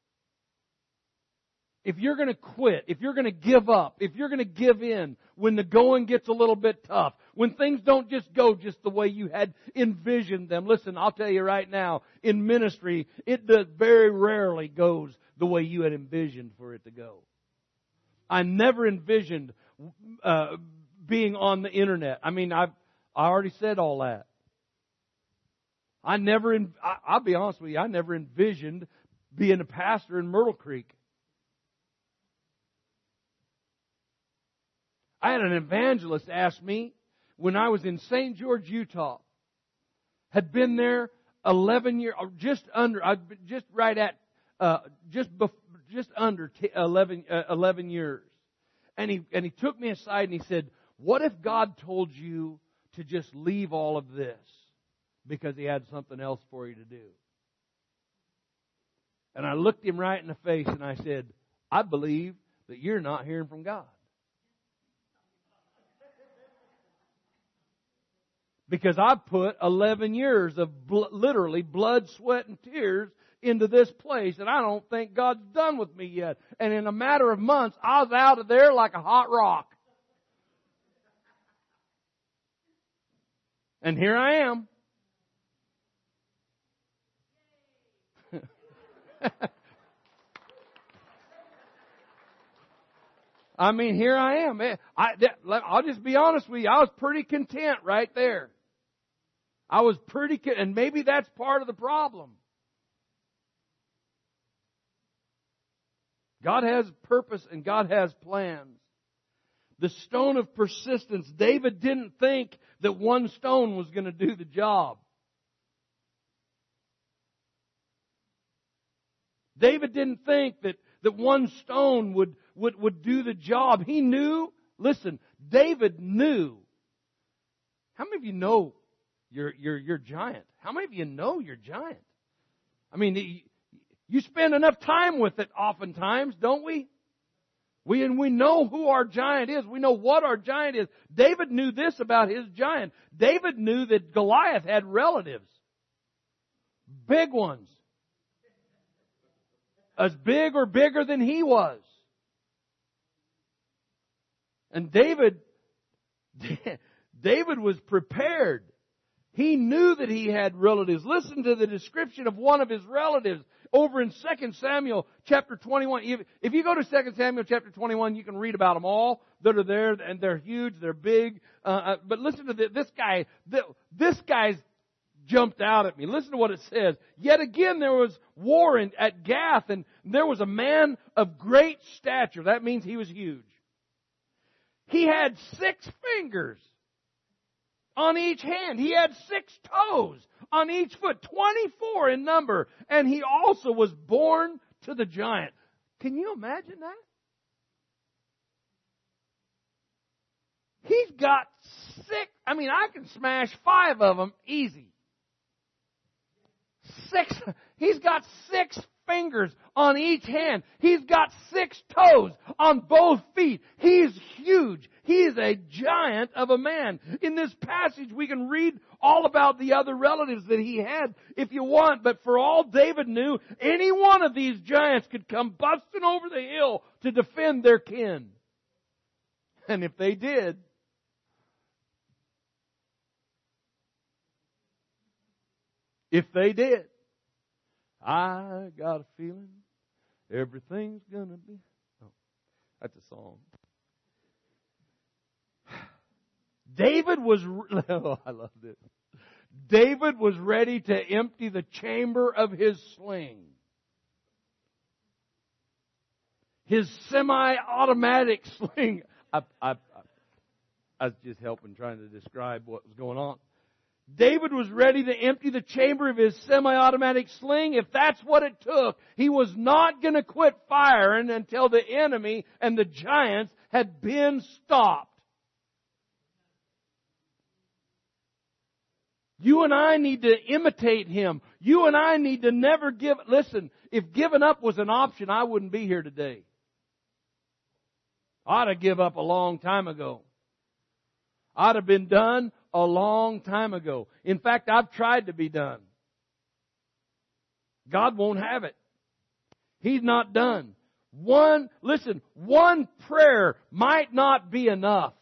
if you're going to quit, if you're going to give up, if you're going to give in when the going gets a little bit tough, when things don't just go just the way you had envisioned them. Listen, I'll tell you right now, in ministry, it does very rarely goes the way you had envisioned for it to go. I never envisioned uh, being on the internet. I mean, I've I already said all that. I never, I, I'll be honest with you, I never envisioned being a pastor in Myrtle Creek. I had an evangelist ask me when I was in Saint George, Utah. Had been there eleven years, or just under, I've been just right at, uh, just bef- just under t- eleven, uh, eleven years. And he and he took me aside and he said, "What if God told you to just leave all of this because He had something else for you to do?" And I looked him right in the face and I said, "I believe that you're not hearing from God." Because I've put eleven years of bl- literally blood, sweat, and tears into this place, and I don't think God's done with me yet. And in a matter of months, I was out of there like a hot rock. And here I am. I mean, here I am. I, that, I'll just be honest with you. I was pretty content right there. I was pretty, and maybe that's part of the problem. God has purpose and God has plans. The stone of persistence. David didn't think that one stone was going to do the job. David didn't think that, that one stone would, would, would do the job. He knew, listen, David knew. How many of you know You're, you're, you're giant? How many of you know you're giant? I mean, you spend enough time with it oftentimes, don't we? We, and we know who our giant is. We know what our giant is. David knew this about his giant. David knew that Goliath had relatives. Big ones. As big or bigger than he was. And David, David was prepared. He knew that he had relatives. Listen to the description of one of his relatives over in Second Samuel chapter twenty-one. If, if you go to Second Samuel chapter twenty-one, you can read about them all that are there, and they're huge, they're big. Uh, but listen to this, this guy. This guy's jumped out at me. Listen to what it says. Yet again there was war in, at Gath, and there was a man of great stature. That means he was huge. He had six fingers on each hand. He had six toes on each foot, twenty-four in number. And he also was born to the giant. Can you imagine that? He's got six, I mean, I can smash five of them easy. Six, he's got six fingers on each hand. He's got six toes on both feet. He's huge. He is a giant of a man. In this passage, we can read all about the other relatives that he had if you want. But for all David knew, any one of these giants could come busting over the hill to defend their kin. And if they did, if they did, I got a feeling everything's gonna be. Oh, that's a song. David was, oh, I love this. David was ready to empty the chamber of his sling. His semi-automatic sling. I, I, I was just helping trying to describe what was going on. David was ready to empty the chamber of his semi-automatic sling if that's what it took. He was not going to quit firing until the enemy and the giants had been stopped. You and I need to imitate him. You and I need to never give... Listen, if giving up was an option, I wouldn't be here today. I'd have given up a long time ago. I'd have been done a long time ago. In fact, I've tried to be done. God won't have it. He's not done. One, listen, one prayer might not be enough.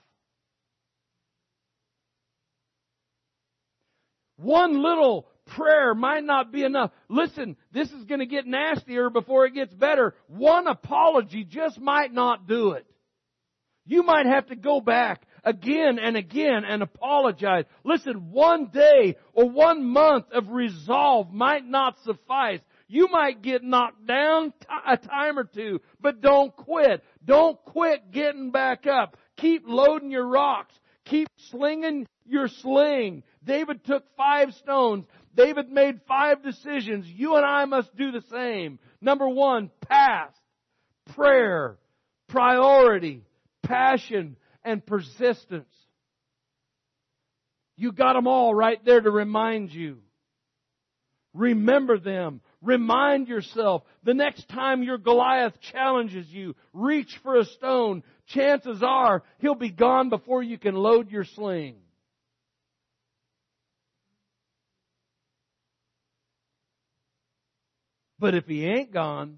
One little prayer might not be enough. Listen, this is going to get nastier before it gets better. One apology just might not do it. You might have to go back again and again and apologize. Listen, one day or one month of resolve might not suffice. You might get knocked down t- a time or two, but don't quit. Don't quit getting back up. Keep loading your rocks. Keep slinging your sling. David took five stones. David made five decisions. You and I must do the same. Number one, past, prayer, priority, passion, and persistence. You got them all right there to remind you. Remember them. Remind yourself. The next time your Goliath challenges you, reach for a stone. Chances are he'll be gone before you can load your sling. But if he ain't gone,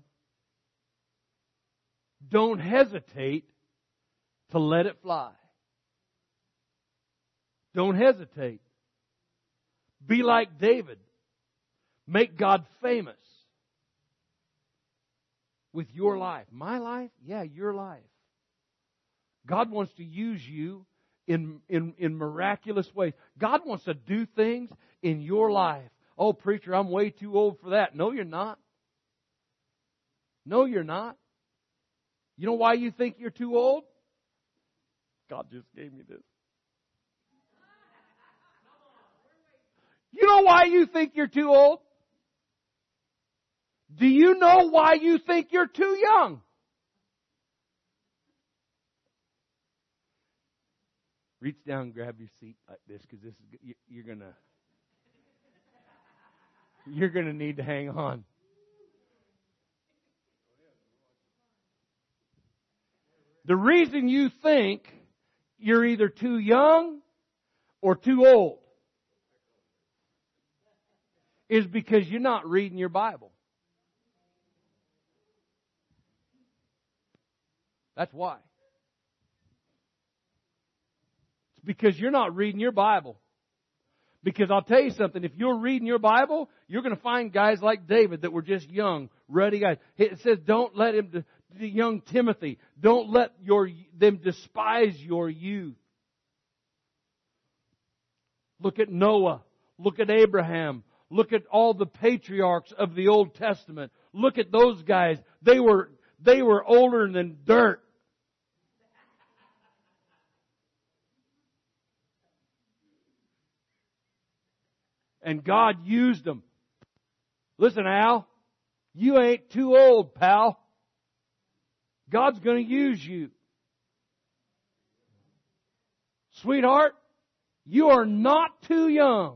don't hesitate to let it fly. Don't hesitate. Be like David. Make God famous with your life. My life? Yeah, your life. God wants to use you in, in, in miraculous ways. God wants to do things in your life. Oh, preacher, I'm way too old for that. No, you're not. No, you're not. You know why you think you're too old? God just gave me this. You know why you think you're too old? Do you know why you think you're too young? Reach down and grab your seat like this, because this is you're gonna you're gonna need to hang on. The reason you think you're either too young or too old is because you're not reading your Bible. That's why. It's because you're not reading your Bible. Because I'll tell you something, if you're reading your Bible, you're going to find guys like David that were just young, ready guys. It says, don't let him, to, to young Timothy, don't let your them despise your youth. Look at Noah. Look at Abraham. Look at all the patriarchs of the Old Testament. Look at those guys. They were, they were older than dirt. And God used them. Listen, Al, you ain't too old, pal. God's going to use you. Sweetheart, you are not too young.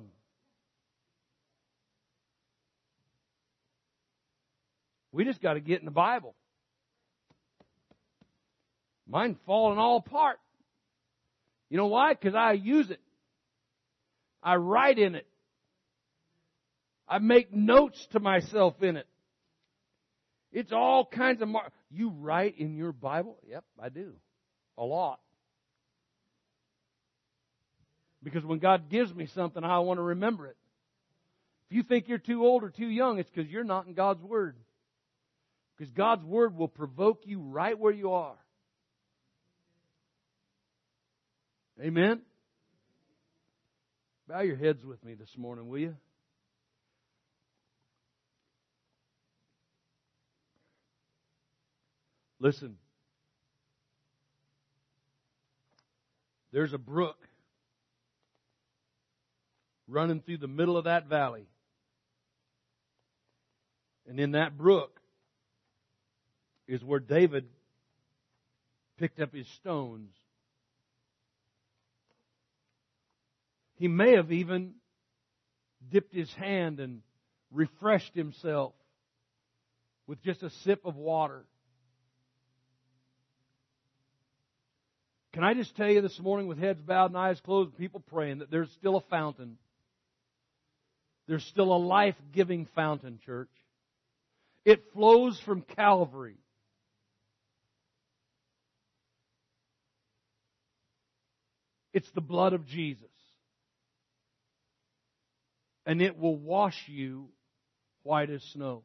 We just got to get in the Bible. Mine's falling all apart. You know why? Because I use it. I write in it. I make notes to myself in it. It's all kinds of... Mar- you write in your Bible? Yep, I do. A lot. Because when God gives me something, I want to remember it. If you think you're too old or too young, it's because you're not in God's Word. Because God's Word will provoke you right where you are. Amen? Bow your heads with me this morning, will you? Listen. There's a brook running through the middle of that valley. And in that brook is where David picked up his stones. He may have even dipped his hand and refreshed himself with just a sip of water. Can I just tell you this morning, with heads bowed and eyes closed and people praying, that there's still a fountain. There's still a life-giving fountain, church. It flows from Calvary. It's the blood of Jesus. And it will wash you white as snow.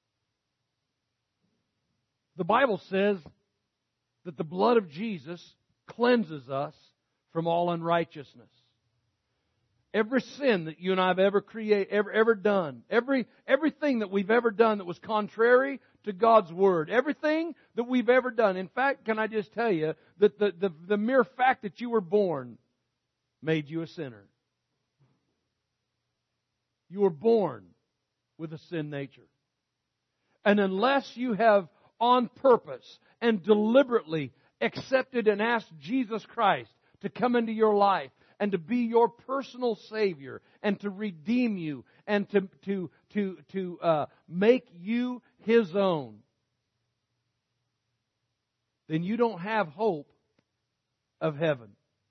The Bible says that the blood of Jesus cleanses us from all unrighteousness. Every sin that you and I have ever created, ever, ever done, every, everything that we've ever done that was contrary to God's Word, everything that we've ever done. In fact, can I just tell you that the, the, the mere fact that you were born made you a sinner. You were born with a sin nature. And unless you have on purpose and deliberately accepted and asked Jesus Christ to come into your life and to be your personal Savior and to redeem you and to, to, to, to uh, make you His own, then you don't have hope of heaven.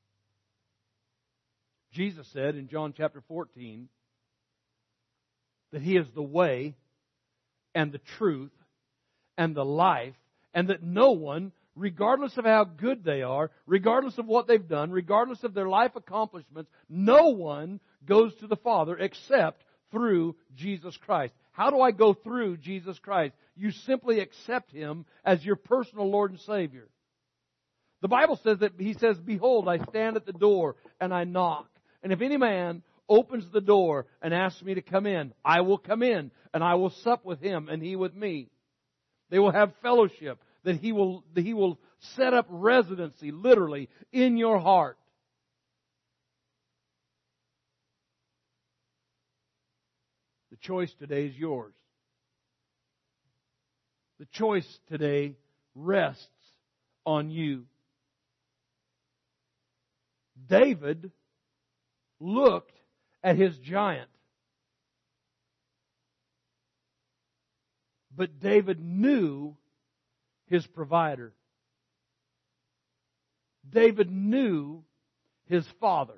Jesus said in John chapter fourteen that He is the way and the truth and the life, and that no one, regardless of how good they are, regardless of what they've done, regardless of their life accomplishments, no one goes to the Father except through Jesus Christ. How do I go through Jesus Christ? You simply accept Him as your personal Lord and Savior. The Bible says that He says, "Behold, I stand at the door and I knock. And if any man opens the door and asks me to come in, I will come in and I will sup with him and he with me." They will have fellowship. That He will, that He will set up residency, literally, in your heart. The choice today is yours. The choice today rests on you. David looked at his giant. But David knew his provider. David knew his father.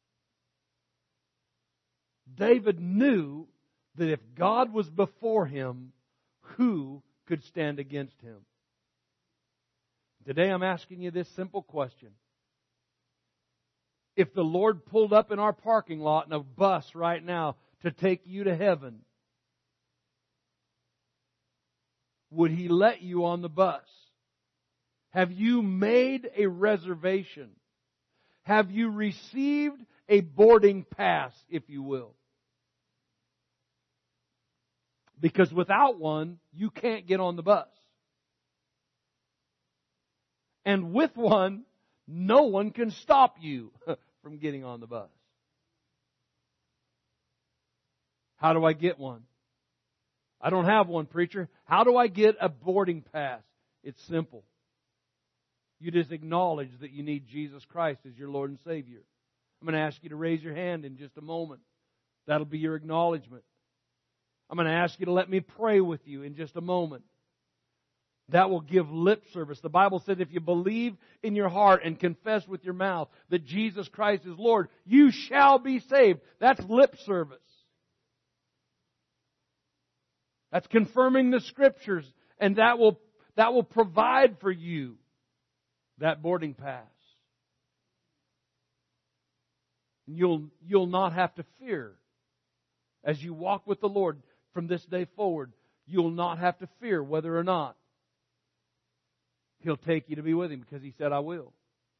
David knew that if God was before him, who could stand against him? Today I'm asking you this simple question. If the Lord pulled up in our parking lot in a bus right now to take you to heaven, would He let you on the bus? Have you made a reservation? Have you received a boarding pass, if you will? Because without one, you can't get on the bus. And with one, no one can stop you from getting on the bus. How do I get one? I don't have one, preacher. How do I get a boarding pass? It's simple. You just acknowledge that you need Jesus Christ as your Lord and Savior. I'm going to ask you to raise your hand in just a moment. That'll be your acknowledgement. I'm going to ask you to let me pray with you in just a moment. That will give lip service. The Bible said if you believe in your heart and confess with your mouth that Jesus Christ is Lord, you shall be saved. That's lip service. That's confirming the Scriptures, and that will, that will provide for you that boarding pass. You'll, you'll not have to fear. As you walk with the Lord from this day forward, you'll not have to fear whether or not He'll take you to be with Him, because He said, I will.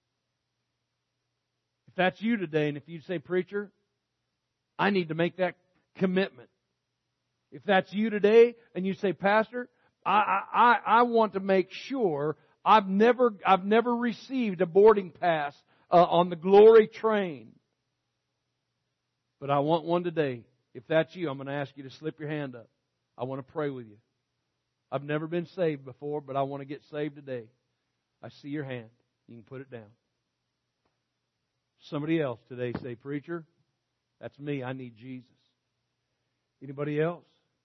If that's you today, and if you say, preacher, I need to make that commitment. If that's you today, and you say, pastor, I, I, I want to make sure I've never, I've never received a boarding pass uh, on the glory train, but I want one today. If that's you, I'm going to ask you to slip your hand up. I want to pray with you. I've never been saved before, but I want to get saved today. I see your hand. You can put it down. Somebody else today say, preacher, that's me. I need Jesus. Anybody else?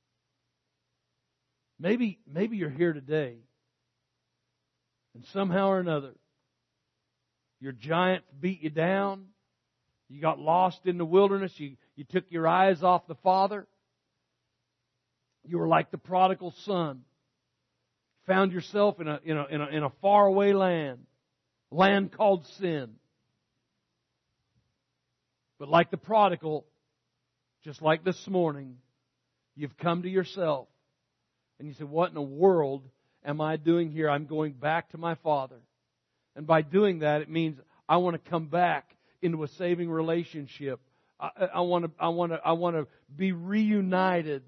Maybe, maybe you're here today, and somehow or another, your giant beat you down. You got lost in the wilderness. You, you took your eyes off the Father. You were like the prodigal son. Found yourself in a, in a, in a, in a faraway land. Land called sin. But like the prodigal, just like this morning, you've come to yourself. And you say, what in the world am I doing here? I'm going back to my Father. And by doing that, it means I want to come back into a saving relationship. I, I want to, I want to, I want to be reunited.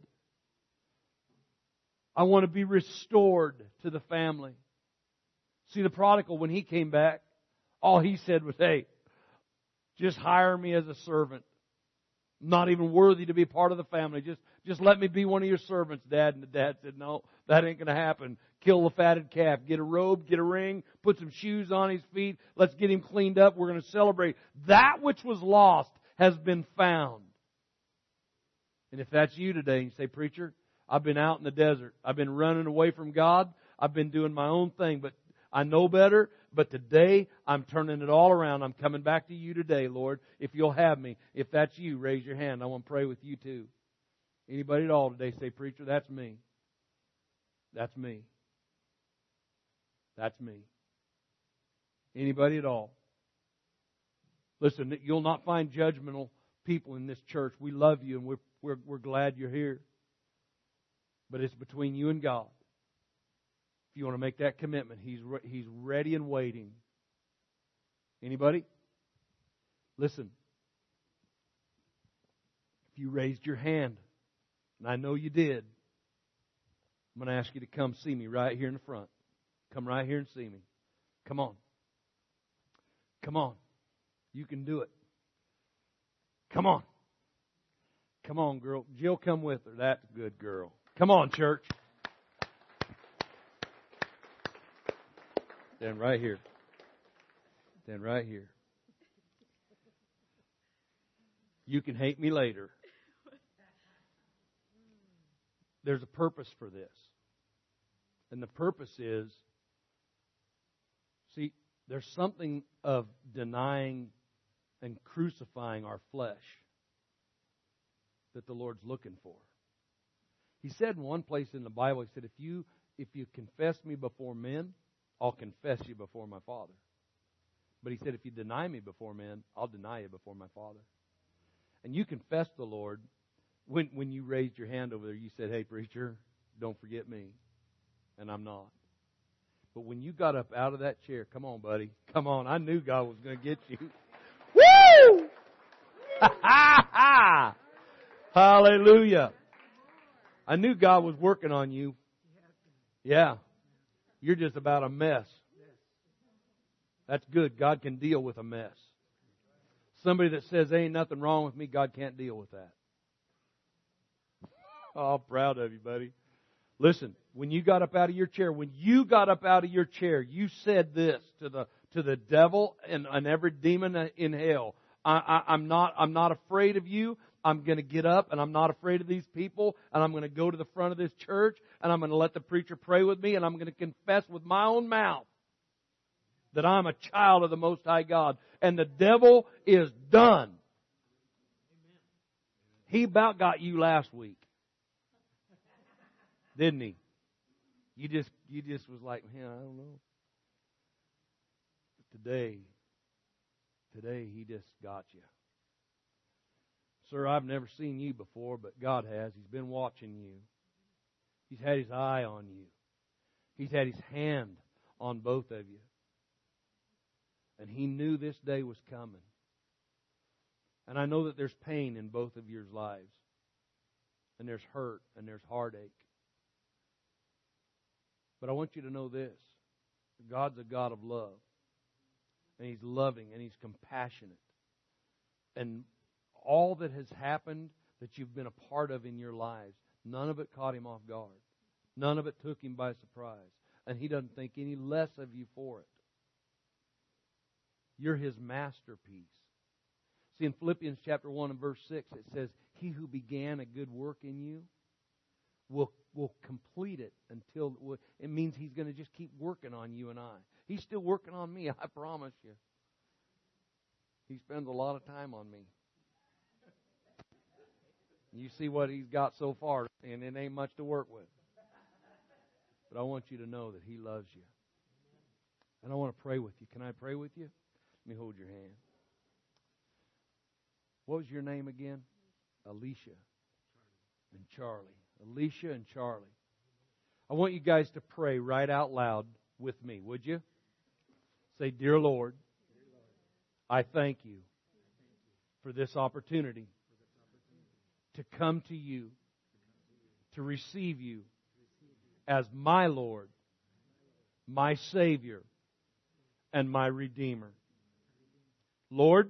I want to be restored to the family. See, the prodigal, when he came back, all he said was, hey, just hire me as a servant. I'm not even worthy to be part of the family. Just, just let me be one of your servants, Dad. And the dad said, no, that ain't going to happen. Kill the fatted calf. Get a robe, get a ring, put some shoes on his feet. Let's get him cleaned up. We're going to celebrate. That which was lost has been found. And if that's you today, you say, preacher, I've been out in the desert. I've been running away from God. I've been doing my own thing, but I know better. But today, I'm turning it all around. I'm coming back to you today, Lord, if you'll have me. If that's you, raise your hand. I want to pray with you too. Anybody at all today say, preacher, that's me. That's me. That's me. Anybody at all? Listen, you'll not find judgmental people in this church. We love you, and we're, we're, we're glad you're here. But it's between you and God. If you want to make that commitment, He's re- He's ready and waiting. Anybody? Listen. If you raised your hand, and I know you did, I'm going to ask you to come see me right here in the front. Come right here and see me. Come on. Come on. You can do it. Come on. Come on, girl. Jill, come with her. That's a good girl. Come on, church. Stand right here. Stand right here. You can hate me later. There's a purpose for this. And the purpose is, see, there's something of denying and crucifying our flesh that the Lord's looking for. He said in one place in the Bible, He said, if you if you confess me before men, I'll confess you before my Father. But He said, if you deny me before men, I'll deny you before my Father. And you confessed the Lord. When when you raised your hand over there, you said, hey, preacher, don't forget me. And I'm not. But when you got up out of that chair, come on, buddy. Come on. I knew God was going to get you. Woo! Hallelujah. I knew God was working on you. Yeah. You're just about a mess. That's good. God can deal with a mess. Somebody that says, there ain't nothing wrong with me, God can't deal with that. Oh, proud of you, buddy. Listen, when you got up out of your chair, when you got up out of your chair, you said this to the to the devil and, and every demon in hell. I, I, I'm not I'm not afraid of you. I'm going to get up and I'm not afraid of these people, and I'm going to go to the front of this church and I'm going to let the preacher pray with me, and I'm going to confess with my own mouth that I'm a child of the Most High God. And the devil is done. He about got you last week. Didn't he? You just you just was like, man, I don't know. But today, today he just got you. Sir, I've never seen you before, but God has. He's been watching you. He's had His eye on you. He's had His hand on both of you. And He knew this day was coming. And I know that there's pain in both of your lives. And there's hurt and there's heartache. But I want you to know this. God's a God of love. And He's loving and He's compassionate. And all that has happened that you've been a part of in your lives, none of it caught Him off guard. None of it took Him by surprise. And He doesn't think any less of you for it. You're His masterpiece. See, in Philippians chapter one and verse six, it says, He who began a good work in you will, will complete it until... It means He's going to just keep working on you and I. He's still working on me, I promise you. He spends a lot of time on me. You see what He's got so far, and it ain't much to work with. But I want you to know that He loves you. And I want to pray with you. Can I pray with you? Let me hold your hand. What was your name again? Alicia and Charlie. Alicia and Charlie. I want you guys to pray right out loud with me, would you? Say, Dear Lord, I thank you for this opportunity to come to you, to receive you as my Lord, my Savior, and my Redeemer. Lord,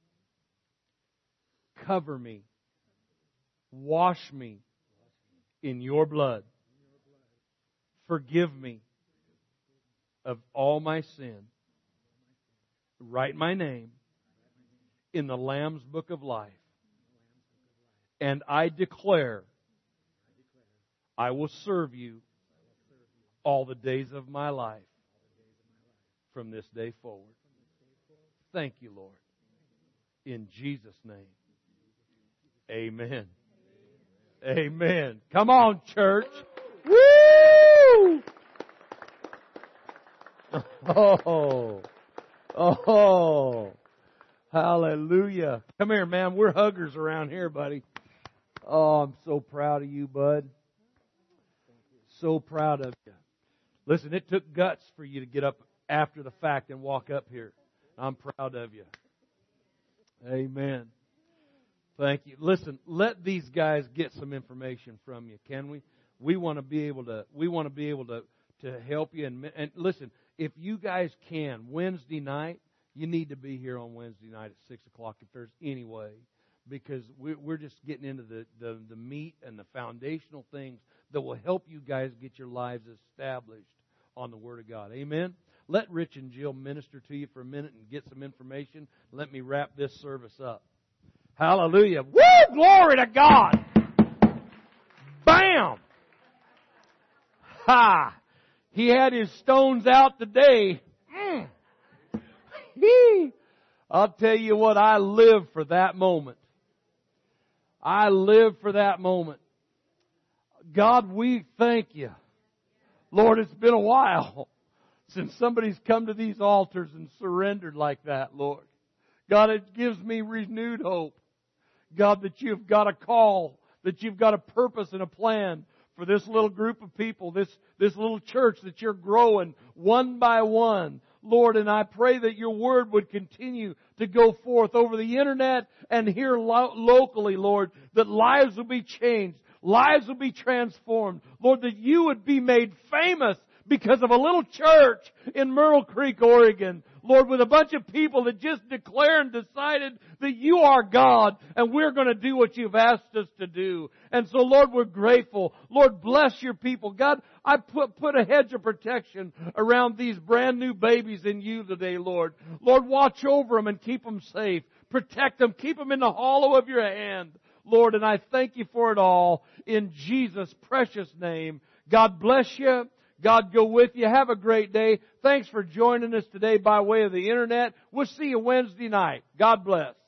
cover me, wash me in your blood. Forgive me of all my sin. Write my name in the Lamb's Book of Life. And I declare I will serve you all the days of my life from this day forward. Thank you, Lord. In Jesus' name. Amen. Amen. Come on, church. Woo! Oh. Oh. Hallelujah. Come here, man. We're huggers around here, buddy. Oh, I'm so proud of you, bud. So proud of you. Listen, it took guts for you to get up after the fact and walk up here. I'm proud of you. Amen. Thank you. Listen, let these guys get some information from you, can we? We want to be able to. We want to be able to to help you. And and listen, if you guys can, Wednesday night, you need to be here on Wednesday night at six o'clock if there's any way, because we're we're just getting into the the the meat and the foundational things that will help you guys get your lives established on the Word of God. Amen. Let Rich and Jill minister to you for a minute and get some information. Let me wrap this service up. Hallelujah. Woo! Glory to God. Bam! Ha! He had his stones out today. Mm. I'll tell you what, I live for that moment. I live for that moment. God, we thank you. Lord, it's been a while since somebody's come to these altars and surrendered like that, Lord. God, it gives me renewed hope. God, that you've got a call, that you've got a purpose and a plan for this little group of people, this, this little church that you're growing one by one. Lord, and I pray that your word would continue to go forth over the internet and here lo- locally, Lord, that lives will be changed. lives will be transformed. Lord, that you would be made famous because of a little church in Myrtle Creek, Oregon. Lord, with a bunch of people that just declared and decided that you are God and we're going to do what you've asked us to do. And so, Lord, we're grateful. Lord, bless your people. God, I put, put a hedge of protection around these brand new babies in you today, Lord. Lord, watch over them and keep them safe. Protect them. Keep them in the hollow of your hand, Lord. And I thank you for it all in Jesus' precious name. God bless you. God go with you. Have a great day. Thanks for joining us today by way of the internet. We'll see you Wednesday night. God bless.